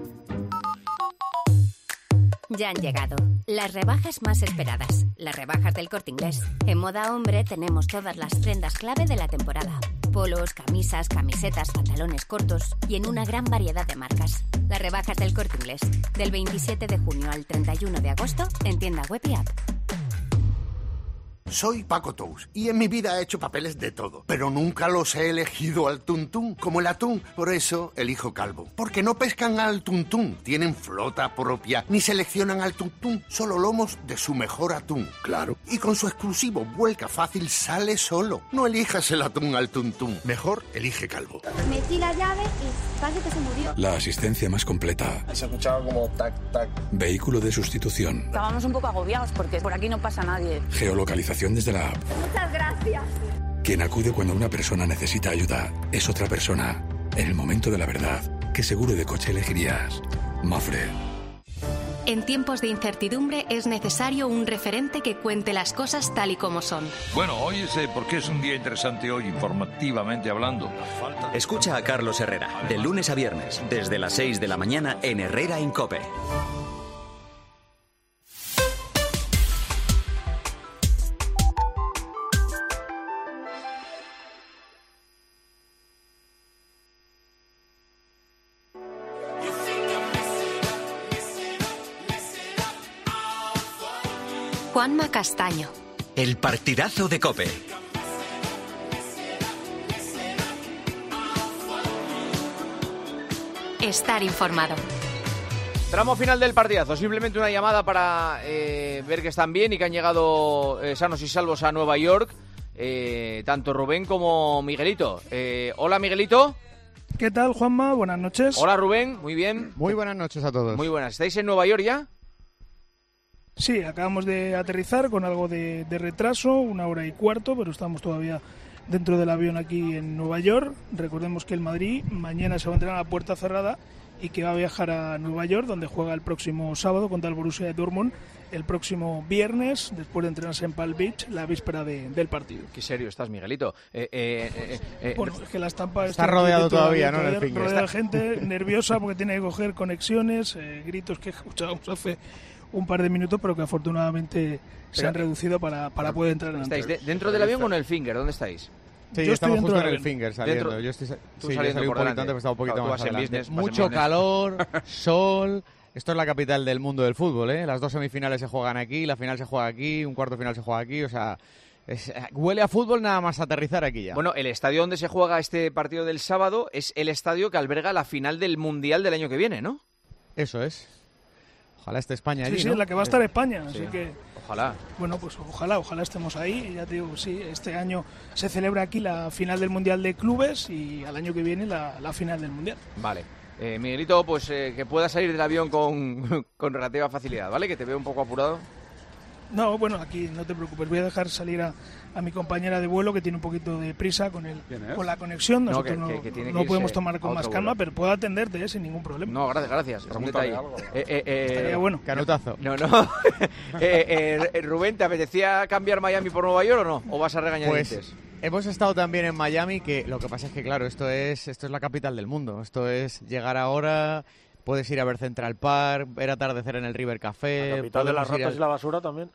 Ya han llegado las rebajas más esperadas, las rebajas del Corte Inglés. En moda hombre tenemos todas las prendas clave de la temporada. Polos, camisas, camisetas, pantalones cortos y en una gran variedad de marcas. Las rebajas del Corte Inglés, del 27 de junio al 31 de agosto en tienda web y app. Soy Paco Tous y en mi vida he hecho papeles de todo, pero nunca los he elegido al tuntún, como el atún. Por eso elijo Calvo, porque no pescan al tuntún, tienen flota propia, ni seleccionan al tuntún, solo lomos de su mejor atún, claro. Y con su exclusivo vuelca fácil sale solo. No elijas el atún al tuntún, mejor elige Calvo. Metí la llave y casi que se murió. La asistencia más completa. Se escuchaba como tac, tac. Vehículo de sustitución. Estábamos un poco agobiados porque por aquí no pasa nadie. Geolocalización desde la app. Muchas gracias. Quien acude cuando una persona necesita ayuda es otra persona. En el momento de la verdad, ¿qué seguro de coche elegirías? Mafre. En tiempos de incertidumbre es necesario un referente que cuente las cosas tal y como son. Bueno, hoy sé por qué es un día interesante hoy, informativamente hablando. Escucha a Carlos Herrera, de lunes a viernes, desde las 6 de la mañana en Herrera en COPE. Juanma Castaño. El partidazo de COPE. Estar informado. Tramo final del partidazo. Simplemente una llamada para ver que están bien y que han llegado sanos y salvos a Nueva York. Tanto Rubén como Miguelito. Hola, Miguelito. ¿Qué tal, Juanma? Buenas noches. Hola, Rubén. Muy bien. Muy buenas noches a todos. Muy buenas. ¿Estáis en Nueva York ya? Sí, acabamos de aterrizar con algo de retraso, 1 hora y cuarto, pero estamos todavía dentro del avión aquí en Nueva York. Recordemos que el Madrid mañana se va a entrenar a puerta cerrada y que va a viajar a Nueva York, donde juega el próximo sábado contra el Borussia Dortmund, el próximo viernes, después de entrenarse en Palm Beach, la víspera del partido. Qué serio estás, Miguelito. Bueno, es que la estampa está rodeado todavía, ¿no? En el finger. Rodeado de gente nerviosa porque tiene que coger conexiones, gritos que escuchábamos hace un par de minutos, pero que afortunadamente se han reducido para poder entrar en ¿Estáis dentro del avión o en el finger? ¿Dónde estáis? Sí, yo estamos justo en el finger saliendo. Yo estoy saliendo un poquito antes, pero estaba un poquito más adelante. Mucho calor, sol. Esto es la capital del mundo del fútbol, ¿eh? Las 2 semifinales se juegan aquí, la final se juega aquí, un cuarto final se juega aquí, o sea, huele a fútbol nada más aterrizar aquí ya. Bueno, el estadio donde se juega este partido del sábado es el estadio que alberga la final del Mundial del año que viene, ¿no? Eso es. Ojalá esté España allí, sí, ¿no? en la que va a estar España, así que... Ojalá. Bueno, pues ojalá estemos ahí. Ya te digo, sí, este año se celebra aquí la final del Mundial de Clubes y al año que viene la final del Mundial. Vale. Miguelito, pues que pueda salir del avión con relativa facilidad, ¿vale? Que te veo un poco apurado. No, bueno, aquí no te preocupes, voy a dejar salir a mi compañera de vuelo que tiene un poquito de prisa con la conexión. Nosotros no podemos tomar con más calma, pero puedo atenderte sin ningún problema. No, gracias. Es un detalle. Estaría bueno. Canutazo. No. Rubén, ¿te apetecía cambiar Miami por Nueva York o no? ¿O vas a regañadientes? Pues hemos estado también en Miami, que lo que pasa es que, claro, esto es la capital del mundo. Esto es llegar ahora... Puedes ir a ver Central Park, ver atardecer en el River Café. La capital de las ratas y la basura también.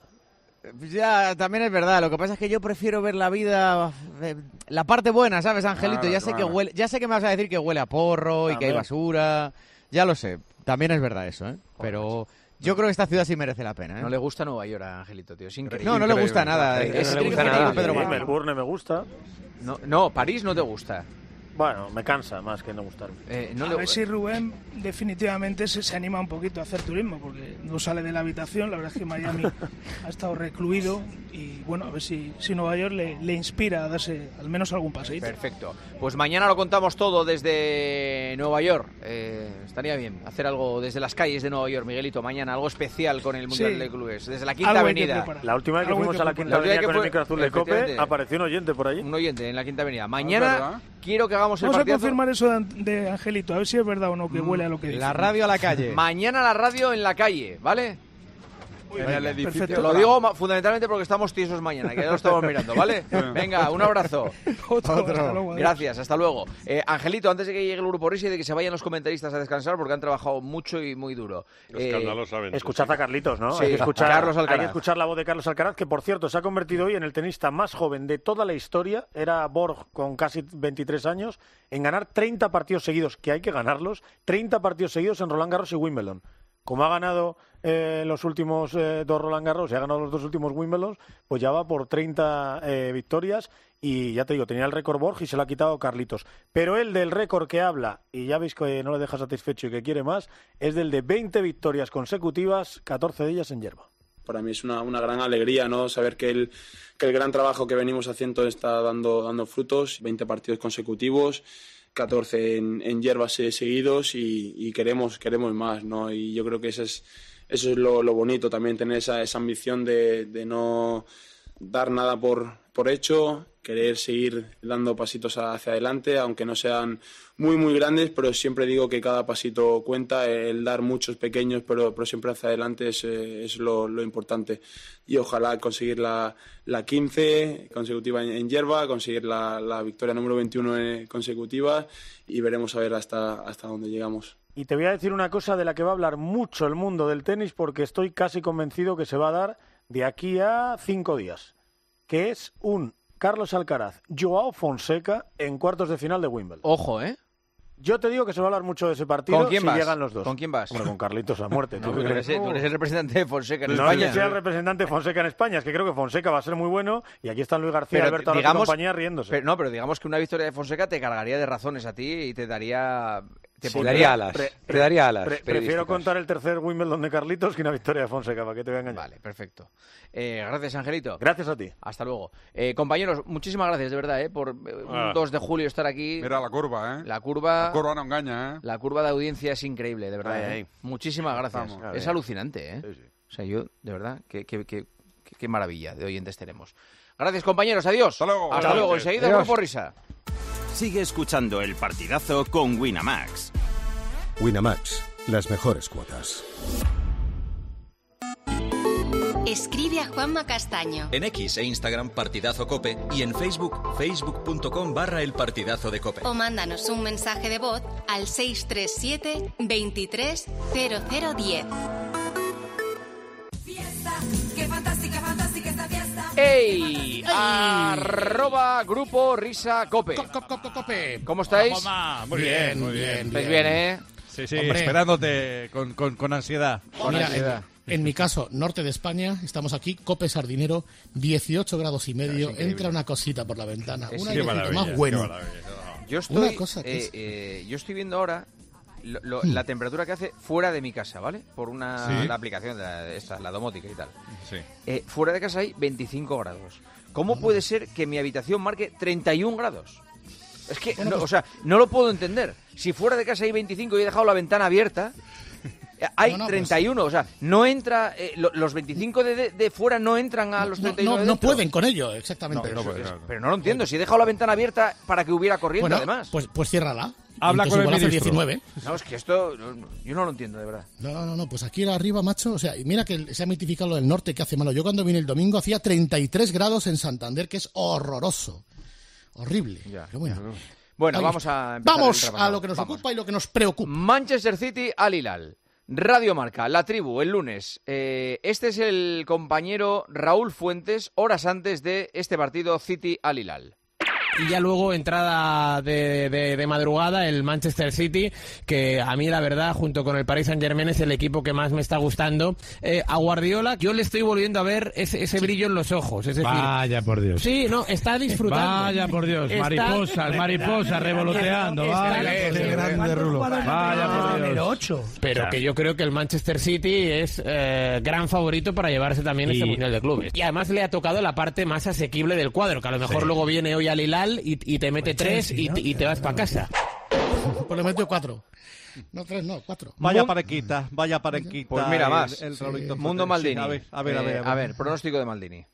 Ya, también es verdad. Lo que pasa es que yo prefiero ver la vida, la parte buena, ¿sabes, Angelito? Claro, ya sé que me vas a decir que huele a porro y que hay basura. Ya lo sé. También es verdad eso, ¿eh? Pero yo creo que esta ciudad sí merece la pena, ¿eh? No le gusta Nueva York a Angelito, tío. Es increíble. No le gusta nada. No le gusta nada. Melbourne me gusta. No, París no te gusta. Bueno, me cansa más que no gustarme. A ver si Rubén definitivamente se anima un poquito a hacer turismo, porque no sale de la habitación. La verdad es que Miami ha estado recluido y bueno, a ver si Nueva York le inspira a darse al menos algún paseíto. Perfecto. Pues mañana lo contamos todo desde Nueva York. Estaría bien hacer algo desde las calles de Nueva York, Miguelito. Mañana algo especial con el Mundial de Clubes. Desde la Quinta Avenida. La última vez que fuimos a la Quinta Avenida con el micro azul de COPE, apareció un oyente por allí. Un oyente en la Quinta Avenida. Mañana quiero que hagamos el partidazo. Vamos a confirmar eso de Angelito, a ver si es verdad o no, que huele a lo que dice. La radio a la calle. Mañana la radio en la calle, ¿vale? Perfecto. Lo digo fundamentalmente porque estamos tiesos mañana, que ya lo estamos mirando, ¿vale? Venga, un abrazo. Otro. Gracias, hasta luego. Angelito, antes de que llegue el grupo Risi y de que se vayan los comentaristas a descansar porque han trabajado mucho y muy duro. Escuchad a Carlitos, ¿no? Sí, hay que escuchar Carlos Alcaraz. Hay que escuchar la voz de Carlos Alcaraz, que por cierto se ha convertido hoy en el tenista más joven de toda la historia. Era Borg con casi 23 años en ganar 30 partidos seguidos, que hay que ganarlos, 30 partidos seguidos en Roland Garros y Wimbledon. Como ha ganado los últimos 2 Roland Garros y ha ganado los 2 últimos Wimbledon, pues ya va por 30 victorias y ya te digo, tenía el récord Borg y se lo ha quitado Carlitos. Pero el del récord que habla, y ya veis que no le deja satisfecho y que quiere más, es del de 20 victorias consecutivas, 14 de ellas en hierba. Para mí es una gran alegría, ¿no? Saber que el gran trabajo que venimos haciendo está dando frutos, 20 partidos consecutivos, 14 en hierbas seguidos y queremos más, ¿no? Y yo creo que eso es lo bonito también, tener esa ambición de no dar nada por hecho, querer seguir dando pasitos hacia adelante, aunque no sean muy grandes, pero siempre digo que cada pasito cuenta, el dar muchos pequeños, pero siempre hacia adelante es lo importante. Y ojalá conseguir la 15 consecutiva en hierba, conseguir la victoria número 21 consecutiva y veremos a ver hasta dónde llegamos. Y te voy a decir una cosa de la que va a hablar mucho el mundo del tenis, porque estoy casi convencido que se va a dar de aquí a 5 días, que es un Carlos Alcaraz, Joao Fonseca en cuartos de final de Wimbledon. Ojo, ¿eh? Yo te digo que se va a hablar mucho de ese partido. ¿Con quién si vas? llegan los dos. ¿Con quién vas? Hombre, con Carlitos a muerte. No, tú eres el representante de Fonseca en España. España. No es que sea el representante de Fonseca en España, es que creo que Fonseca va a ser muy bueno y aquí están Luis García y Alberto Arroyo y compañía riéndose. Pero digamos que una victoria de Fonseca te cargaría de razones a ti y te daría... Te daría alas. Te daría alas. Prefiero contar el tercer Wimbledon de Carlitos que una victoria de Fonseca, para que te voy a engañar. Vale, perfecto. Gracias, Angelito. Gracias a ti. Hasta luego. Compañeros, muchísimas gracias, de verdad, por un 2 de julio estar aquí. Mira la curva, La curva no engaña, La curva de audiencia es increíble, de verdad. Muchísimas gracias. Es alucinante, Sí. O sea, yo, de verdad, qué maravilla de oyentes tenemos. Gracias, compañeros. Adiós. Hasta luego. Enseguida, Grupo Risa. Sigue escuchando El Partidazo con Winamax. Winamax, las mejores cuotas. Escribe a Juanma Castaño. En X e Instagram Partidazo Cope y en Facebook, facebook.com/El Partidazo de Cope. O mándanos un mensaje de voz al 637 23 0010. ¡Qué fantástica, fantástica esta fiesta! ¡Ey! @Grupo Risa Cope. ¿Cómo estáis? Muy bien, muy bien. ¿Estáis bien, eh? Sí, hombre, esperándote con ansiedad. En mi caso, norte de España, estamos aquí, Cope Sardinero, 18 grados y medio, entra una cosita por la ventana, un airecito más bueno. Yo estoy viendo ahora la temperatura que hace fuera de mi casa, ¿vale? Por la aplicación de la domótica y tal. Sí. Fuera de casa hay 25 grados. ¿Cómo puede ser que mi habitación marque 31 grados? Es que, no lo puedo entender. Si fuera de casa hay 25 y he dejado la ventana abierta, hay 31. O sea, no entra... los 25 de fuera no entran a los 31 de dentro. No pueden con ello, exactamente. Pero no lo entiendo. Si he dejado la ventana abierta para que hubiera corriente, además. Pues ciérrala. Habla con el ministro. 19. No, es que esto... yo no lo entiendo, de verdad. No, pues aquí arriba, macho... O sea, mira que se ha mitificado lo del norte que hace malo. Yo cuando vine el domingo hacía 33 grados en Santander, que es horroroso. Horrible. Ya, pero bueno. Bueno, vamos a lo que nos ocupa y lo que nos preocupa. Manchester City Al Hilal. Radio Marca, La Tribu, el lunes. Este es el compañero Raúl Fuentes, horas antes de este partido City Al Hilal. Y ya luego entrada de madrugada el Manchester City, que a mí la verdad junto con el Paris Saint-Germain es el equipo que más me está gustando. A Guardiola yo le estoy volviendo a ver ese brillo en los ojos, es decir, vaya por Dios. Sí, está disfrutando. Vaya por Dios, mariposa revoloteando. Vaya por Dios. Grande Rulo. Vaya por Dios. Pero que yo creo que el Manchester City es gran favorito para llevarse también este Mundial de Clubes. Y además le ha tocado la parte más asequible del cuadro, que a lo mejor luego viene hoy Al Hilal y te mete 3 y te vas para casa. Pues le metió 4. No 3, no, 4. Vaya parequita. Pues mira más. El Mundo Maldini. A ver, pronóstico de Maldini.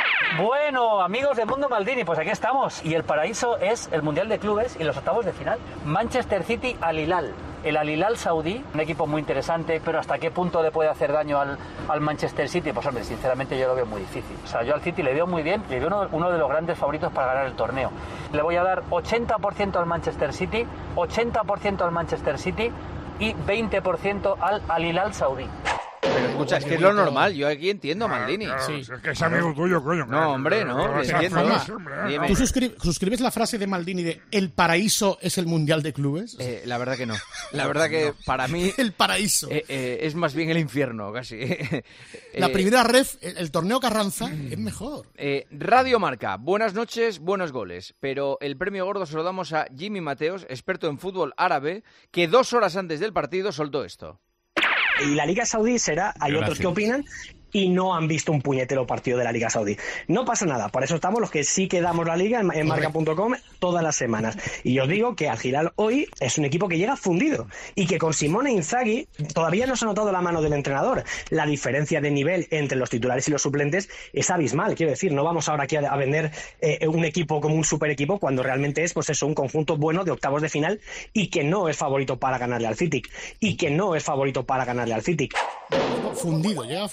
Bueno, amigos de Mundo Maldini, pues aquí estamos. Y el paraíso es el Mundial de Clubes y los octavos de final. Manchester City Al Hilal. El Al Hilal saudí, un equipo muy interesante, pero ¿hasta qué punto le puede hacer daño al Manchester City? Pues hombre, sinceramente yo lo veo muy difícil. O sea, yo al City le veo muy bien, le veo uno de los grandes favoritos para ganar el torneo. Le voy a dar 80% al Manchester City, 80% al Manchester City y 20% al Al Hilal saudí. Pero escucha, es que es lo normal. Yo aquí entiendo a Maldini. Sí. Es que es amigo tuyo, coño. No, hombre, no. Le entiendo. ¿Tú suscribes la frase de Maldini de el paraíso es el Mundial de Clubes? La verdad que no. La verdad que para mí... El paraíso. Es más bien el infierno, casi. La primera ref, el torneo Carranza, es mejor. Radio Marca. Buenas noches, buenos goles. Pero el premio gordo se lo damos a Jimmy Mateos, experto en fútbol árabe, que 2 horas antes del partido soltó esto. Y la Liga Saudí hay otros que opinan y no han visto un puñetero partido de la Liga Saudí. No pasa nada, por eso estamos los que sí que damos la Liga en marca.com todas las semanas. Y os digo que Al Hilal hoy es un equipo que llega fundido y que con Simone Inzaghi todavía no se ha notado la mano del entrenador. La diferencia de nivel entre los titulares y los suplentes es abismal, quiero decir, no vamos ahora aquí a vender un equipo como un super equipo cuando realmente es pues eso, un conjunto bueno de octavos de final y que no es favorito para ganarle al City. Llega fundido. Bueno,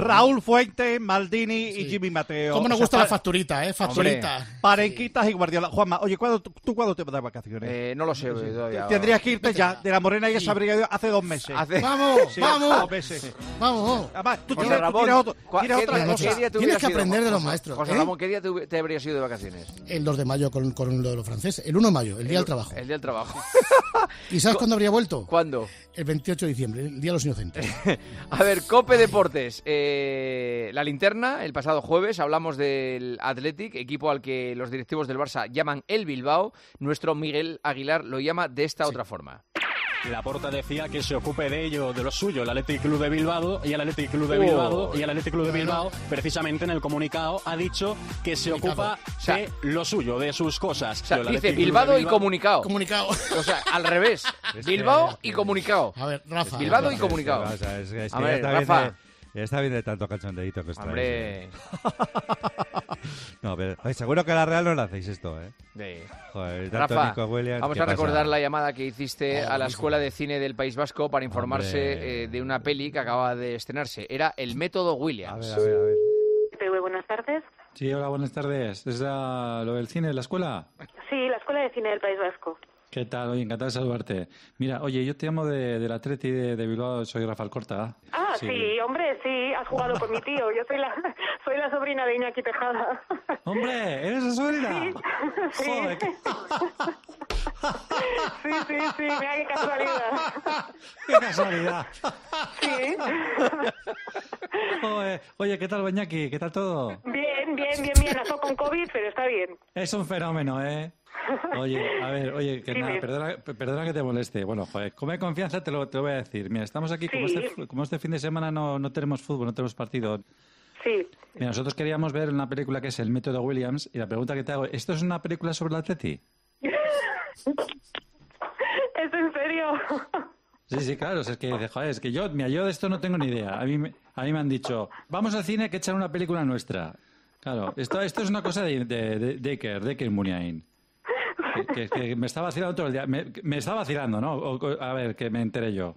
Raúl Fuentes, Maldini y Jimmy Mateo. ¿Cómo nos gusta la facturita, facturita? Parenquitas y Guardiola. Juanma, oye, ¿tú cuándo te vas de vacaciones? No lo sé todavía. Tendrías que irte ya. De la Morena ya se habría ido hace 2 meses. ¡Vamos! ¡Vamos! 2 meses. ¡Vamos! Además, tú tienes otra cosa. Tienes que aprender de los maestros. José Ramón, ¿qué día te habrías ido de vacaciones? El 2 de mayo con lo de los franceses. El 1 de mayo, el día del trabajo. El día del trabajo. ¿Y sabes cuándo habría vuelto? ¿Cuándo? El 28 de diciembre, el Día de los Inocentes. A ver, COPE Deportes. La linterna, el pasado jueves hablamos del Athletic, equipo al que los directivos del Barça llaman el Bilbao. Nuestro Miguel Aguilar lo llama de esta otra forma. Laporta decía que se ocupe de ello, de lo suyo, el Athletic Club de Bilbao, y el Athletic Club de Bilbao, y el Athletic Club de Bilbao, precisamente en el comunicado, ha dicho que se ocupa de lo suyo, de sus cosas. O sea, dice Bilbao y comunicado. Comunicado. O sea, al revés. Bilbao y comunicado. A ver, Rafa. Bilbao y comunicado. A ver, Rafa. Está bien de tanto cachondeíto que os traéis. Hombre. No, pero seguro que a la Real no le hacéis esto, ¿eh? Sí. Joder, Rafa, Nico Williams, vamos a recordar la llamada que hiciste a la Escuela de Cine del País Vasco para informarse de una peli que acaba de estrenarse. Era El Método Williams. A ver. TV, buenas tardes. Sí, hola, buenas tardes. ¿Es lo del cine de la escuela? Sí, la Escuela de Cine del País Vasco. ¿Qué tal? Oye, encantado de saludarte. Mira, oye, yo te llamo del Atleti de Bilbao, soy Rafael Corta. Ah, sí, hombre, sí, has jugado con mi tío. Yo soy la sobrina de Iñaki Tejada. ¡Hombre! ¿Eres la sobrina? Sí. Joder. Sí, mira qué casualidad. ¡Qué casualidad! Sí. Joder. Oye, ¿qué tal, Iñaki? ¿Qué tal todo? Bien. Nació con COVID, pero está bien. Es un fenómeno, ¿eh? Oye, que nada, perdona que te moleste. Bueno, joder, come confianza, te lo voy a decir. Mira, estamos aquí, como este fin de semana no tenemos fútbol, no tenemos partido. Sí. Mira, nosotros queríamos ver una película que es El Método Williams, y la pregunta que te hago, ¿esto es una película sobre el Atleti? ¿Es en serio? Sí, claro, es que yo de esto no tengo ni idea. A mí me han dicho, vamos al cine que echar una película nuestra. Claro, esto es una cosa de Decker Muniain. Que me está vacilando todo el día. Me está vacilando, ¿no? A ver, que me enteré yo.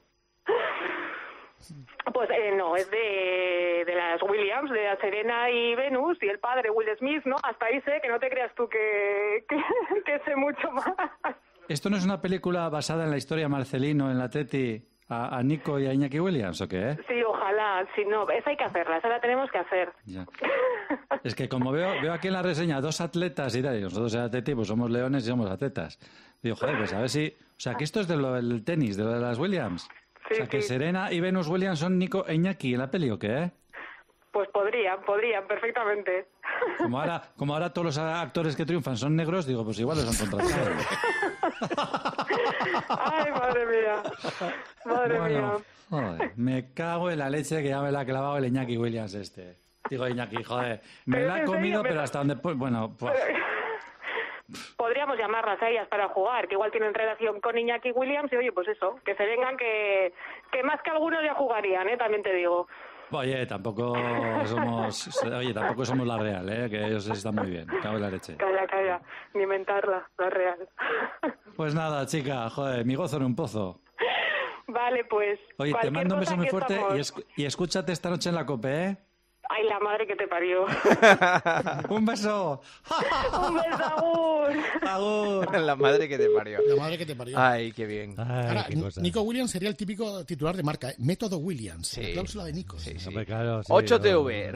Pues no, es de las Williams, de Serena y Venus, y el padre Will Smith, ¿no? Hasta ahí sé, que no te creas tú que sé mucho más. ¿Esto no es una película basada en la historia de Marcelino, en la Atleti, a Nico y a Iñaki Williams, o qué? Sí, ojalá. Si no, esa hay que hacerla, esa la tenemos que hacer. Ya. Es que como veo aquí en la reseña 2 atletas y tal, y nosotros en Atleti pues somos leones y somos atletas. Digo, joder, pues a ver si... O sea, que esto es del tenis, de lo de las Williams. Sí, o sea, que Serena y Venus Williams son Nico e Iñaki en la peli, ¿o qué? Pues podrían, perfectamente. Como ahora todos los actores que triunfan son negros, digo, pues igual los han contratado. Ay, madre mía. Joder, me cago en la leche que ya me la ha clavado el Iñaki Williams este. Digo, Iñaki, joder, me la he comido, pero hasta donde... Bueno, pues... Podríamos llamarlas a ellas para jugar, que igual tienen relación con Iñaki Williams, y oye, pues eso, que se vengan, que más que algunos ya jugarían, también te digo. Oye, tampoco somos la Real, que ellos están muy bien. Cago en la leche. Calla, ni mentarla, la Real. Pues nada, chica, joder, mi gozo en un pozo. Vale, pues. Oye, te mando un beso muy fuerte y escúchate esta noche en la COPE, ¿eh? Ay, la madre que te parió. ¡Un beso! ¡Un beso, Agur! ¡Agur! La madre que te parió. La madre que te parió. Ay, qué bien. Ahora, Nico Williams sería el típico titular de marca, Método Williams. Sí. La cláusula de Nico. Sí. Claro, sí, 8TV,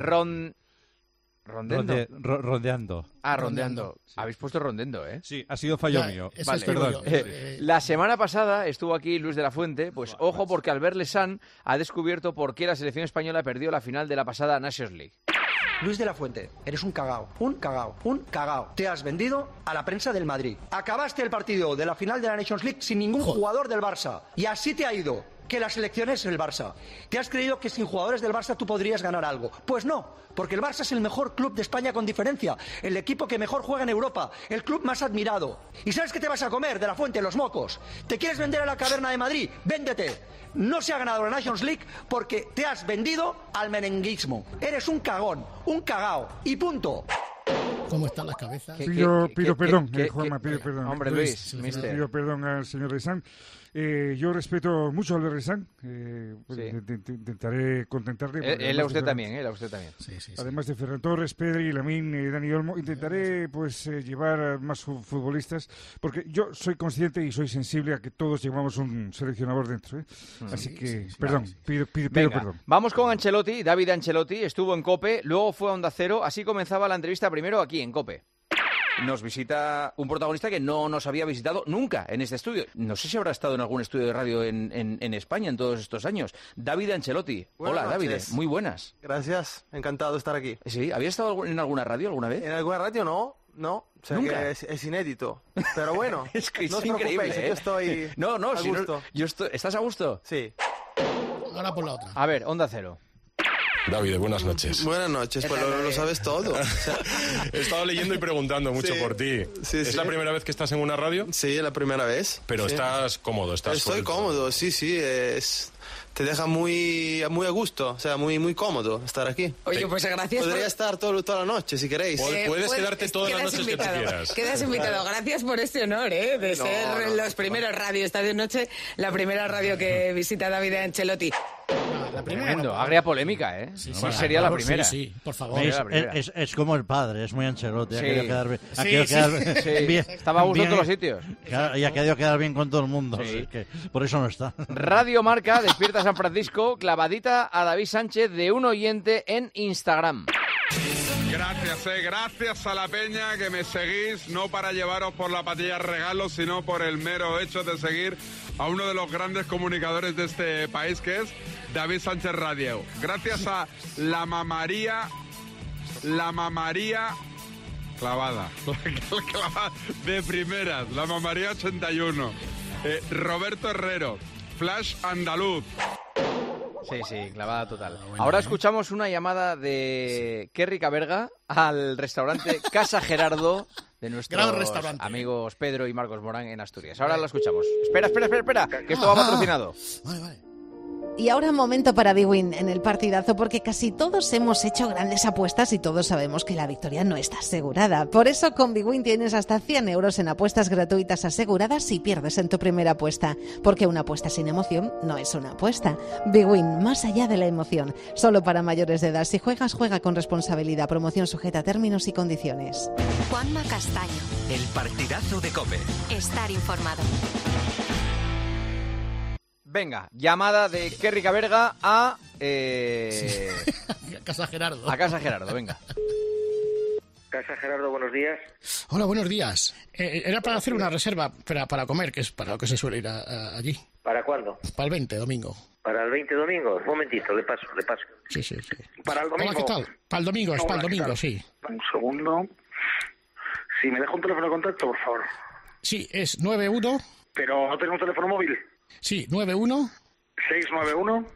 Rondeando. Rondeando. Sí. Habéis puesto rondendo, ¿eh? Sí, ha sido fallo mío. Vale, perdón. La semana pasada estuvo aquí Luis de la Fuente, pues ojo porque Albert Lesan ha descubierto por qué la selección española perdió la final de la pasada Nations League. Luis de la Fuente, eres un cagao. Te has vendido a la prensa del Madrid. Acabaste el partido de la final de la Nations League sin ningún jugador del Barça. Y así te ha ido. Que la selección es el Barça. ¿Te has creído que sin jugadores del Barça tú podrías ganar algo? Pues no, porque el Barça es el mejor club de España con diferencia, el equipo que mejor juega en Europa, el club más admirado. ¿Y sabes qué te vas a comer, de la Fuente, los mocos? ¿Te quieres vender a la Caverna de Madrid? ¡Véndete! No se ha ganado la Nations League porque te has vendido al merenguismo. Eres un cagón, un cagao, y punto. ¿Cómo están las cabezas? Pido perdón, Juanma, pido perdón. Hombre, Luis, pido perdón al señor Lesan. Yo respeto mucho a Albert Ressán, intentaré contentarle. Él a usted también, Sí. Además de Ferran Torres, Pedri, Lamine, Dani Olmo, intentaré llevar a más futbolistas, porque yo soy consciente y soy sensible a que todos llevamos un seleccionador dentro. Así que, perdón, pido perdón. Vamos con Ancelotti, David Ancelotti, estuvo en COPE, luego fue a Onda Cero, así comenzaba la entrevista primero aquí en COPE. Nos visita un protagonista que no nos había visitado nunca en este estudio. No sé si habrá estado en algún estudio de radio en España en todos estos años. David Ancelotti. Hola, David. Muy buenas. Gracias. Encantado de estar aquí. Sí, ¿habías estado en alguna radio alguna vez? En alguna radio no. O sea, ¿nunca? Que es inédito. Pero bueno, es que no es os increíble, preocupéis, yo estoy a gusto. ¿Estás a gusto? Sí. Ahora por la otra. A ver, Onda Cero. David, buenas noches. Buenas noches, pues lo sabes todo. He estado leyendo y preguntando mucho por ti. Sí, ¿Es la primera vez que estás en una radio? Sí, la primera vez. Pero estás cómodo, Estoy suelto. cómodo, sí. Te deja muy a gusto, o sea, muy cómodo estar aquí. Oye, pues gracias. Podría estar toda la noche, si queréis. Puedes quedarte todas las noches que tú quieras. Quedas invitado. Gracias por este honor, de ser los primeros radio esta noche, la primera radio que visita David Ancelotti. La primera. Habría polémica, ¿eh? Sí, sería la primera. Sí, por favor. Es como el padre, es muy Ancelotti. Sí. Ha querido quedar bien. Estaba a gusto en todos los sitios. Y ha querido quedar bien con todo el mundo. Sí. Así que por eso no está. Radio Marca, Despierta San Francisco, clavadita a David Sánchez de un oyente en Instagram. Gracias a la peña que me seguís, no para llevaros por la patilla regalos, sino por el mero hecho de seguir a uno de los grandes comunicadores de este país, que es David Sánchez Radio. Gracias a la mamaría clavada de primeras, la mamaría 81, Roberto Herrero, Flash Andaluz. Sí, clavada total. Ahora escuchamos una llamada de Kerry Caberga al restaurante Casa Gerardo de nuestros amigos Pedro y Marcos Morán en Asturias. Ahora lo escuchamos. Espera, que esto va patrocinado. Vale. Y ahora momento para bwin en el partidazo, porque casi todos hemos hecho grandes apuestas y todos sabemos que la victoria no está asegurada. Por eso con bwin tienes hasta 100 euros en apuestas gratuitas aseguradas si pierdes en tu primera apuesta, porque una apuesta sin emoción no es una apuesta. bwin, más allá de la emoción, solo para mayores de edad. Si juegas, juega con responsabilidad. Promoción sujeta a términos y condiciones. Juanma Castaño. El partidazo de COPE. Estar informado. Venga, llamada de Kerry Caberga a... Casa Gerardo. A Casa Gerardo, venga. Casa Gerardo, buenos días. Hola, buenos días. Era para hacer una reserva para comer, que es para lo que se suele ir allí. ¿Para cuándo? Para el 20, domingo. ¿Para el 20 domingo? Un momentito, le paso. Sí. ¿Para el domingo? Hola, ¿qué tal? Para el domingo, es para el domingo, sí. Un segundo. Si me deja un teléfono de contacto, por favor. Sí, es 91... Pero no tengo un teléfono móvil. Sí, 91... 691...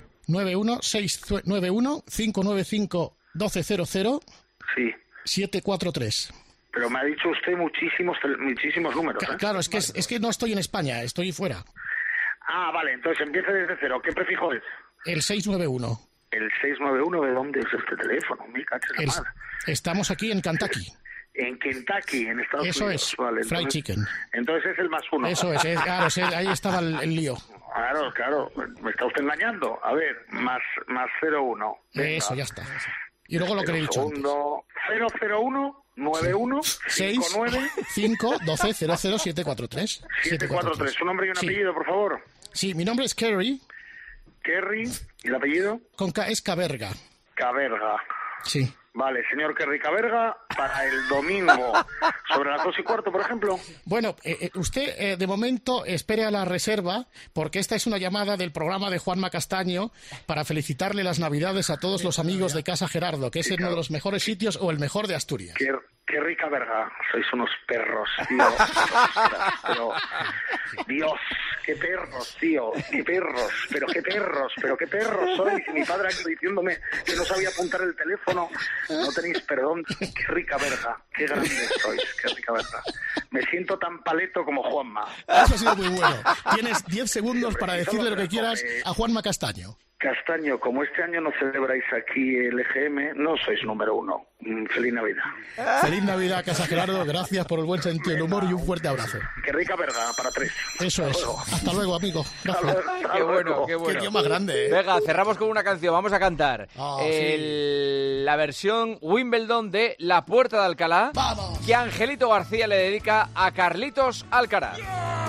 91 595 1200. Sí. 743. Pero me ha dicho usted muchísimos números. Claro, es que no estoy en España, estoy fuera. Ah, vale, entonces empieza desde cero. ¿Qué prefijo es? El 691. ¿El 691 de dónde es este teléfono? Me cacho en la madre. Estamos aquí en Kentucky. En Kentucky, en Estados Unidos. Eso es, vale, fried chicken. Entonces es el +1. Eso es, claro, ahí estaba el lío. Claro, me está usted engañando. A ver, más 01. Venga. Eso, ya está. Y luego lo que le he dicho segundo, 001 91 59 5 12 00 743. 743. ¿Un nombre y un apellido, por favor? Sí, mi nombre es Kerry. Kerry, ¿y el apellido? Con K, es Caberga. Caberga. Sí. Vale, señor Kerry Caberga, para el domingo, sobre las 2:15, por ejemplo. Bueno, usted de momento espere a la reserva, porque esta es una llamada del programa de Juanma Castaño para felicitarle las Navidades a todos los amigos de Casa Gerardo, que es uno de los mejores sitios o el mejor de Asturias. Kerry Caberga, sois unos perros, tío. Pero, Dios, qué perros, tío, qué perros, pero qué perros sois. Y mi padre aquí diciéndome que no sabía apuntar el teléfono. No tenéis perdón. Kerry Caberga, qué grandes sois, Kerry Caberga. Me siento tan paleto como Juanma. Eso ha sido muy bueno. Tienes 10 segundos para decirle lo que quieras a Juanma Castaño. Castaño, como este año no celebráis aquí el EGM, no sois número 1. Feliz Navidad. Feliz Navidad, Casa Gerardo. Gracias por el buen sentido del humor y un fuerte abrazo. Qué rica verga, para 3. Eso es. Hasta luego, amigo. Gracias. Qué bueno, qué bueno. Qué tío más grande, ¿eh? Venga, cerramos con una canción. Vamos a cantar sí. la versión Wimbledon de La Puerta de Alcalá. ¡Vamos! Que Angelito García le dedica a Carlitos Alcaraz.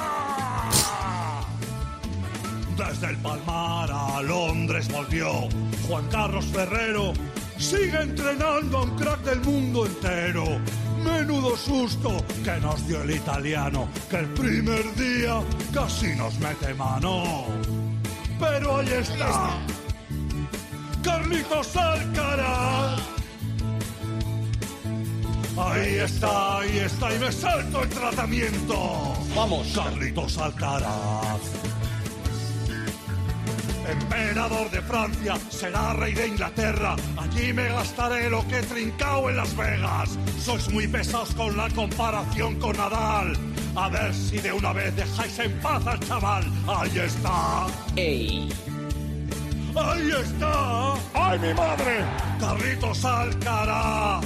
Desde el Palmar a Londres volvió Juan Carlos Ferrero. Sigue entrenando a un crack del mundo entero. Menudo susto que nos dio el italiano, que el primer día casi nos mete mano. Pero ahí está, Carlitos Alcaraz. Ahí está, y me salto el tratamiento. Vamos, Carlitos Alcaraz. Emperador de Francia, será rey de Inglaterra. Allí me gastaré lo que he trincao en Las Vegas. Sois muy pesados con la comparación con Nadal. A ver si de una vez dejáis en paz al chaval. Ahí está. ¡Ey! ¡Ahí está! ¡Ay, mi madre! Carlitos Alcaraz.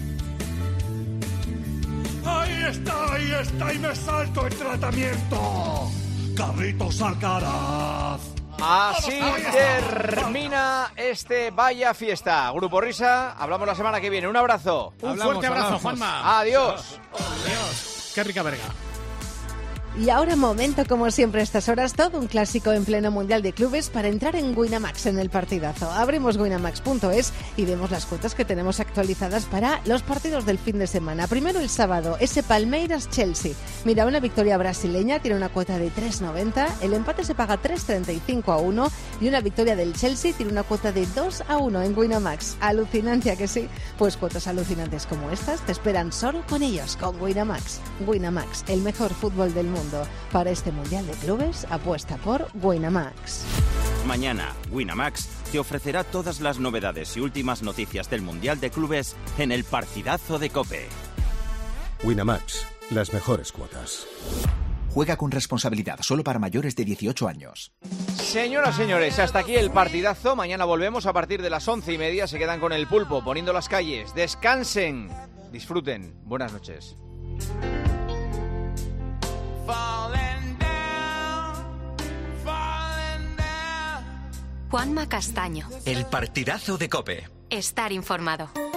Ahí está, y me salto el tratamiento. Carlitos Alcaraz. Así termina este Vaya Fiesta. Grupo Risa, hablamos la semana que viene. Un abrazo. Un fuerte abrazo, Juanma. Adiós. Adiós. Qué rica verga. Y ahora momento, como siempre a estas horas, todo un clásico en pleno Mundial de Clubes para entrar en Winamax en el partidazo. Abrimos winamax.es y vemos las cuotas que tenemos actualizadas para los partidos del fin de semana. Primero el sábado, ese Palmeiras-Chelsea. Mira, una victoria brasileña tiene una cuota de 3,90, el empate se paga 3,35-1 y una victoria del Chelsea tiene una cuota de 2-1 en Winamax. Alucinante, ¿a que sí? Pues cuotas alucinantes como estas te esperan solo con ellos, con Winamax. Winamax, el mejor fútbol del mundo. Para este Mundial de Clubes, apuesta por Winamax. Mañana, Winamax te ofrecerá todas las novedades y últimas noticias del Mundial de Clubes en el partidazo de COPE. Winamax, las mejores cuotas. Juega con responsabilidad, solo para mayores de 18 años. Señoras, señores, hasta aquí el partidazo. Mañana volvemos a partir de las 11:30. Se quedan con el pulpo, poniendo las calles. Descansen, disfruten. Buenas noches. Juanma Castaño. El partidazo de COPE. Estar informado.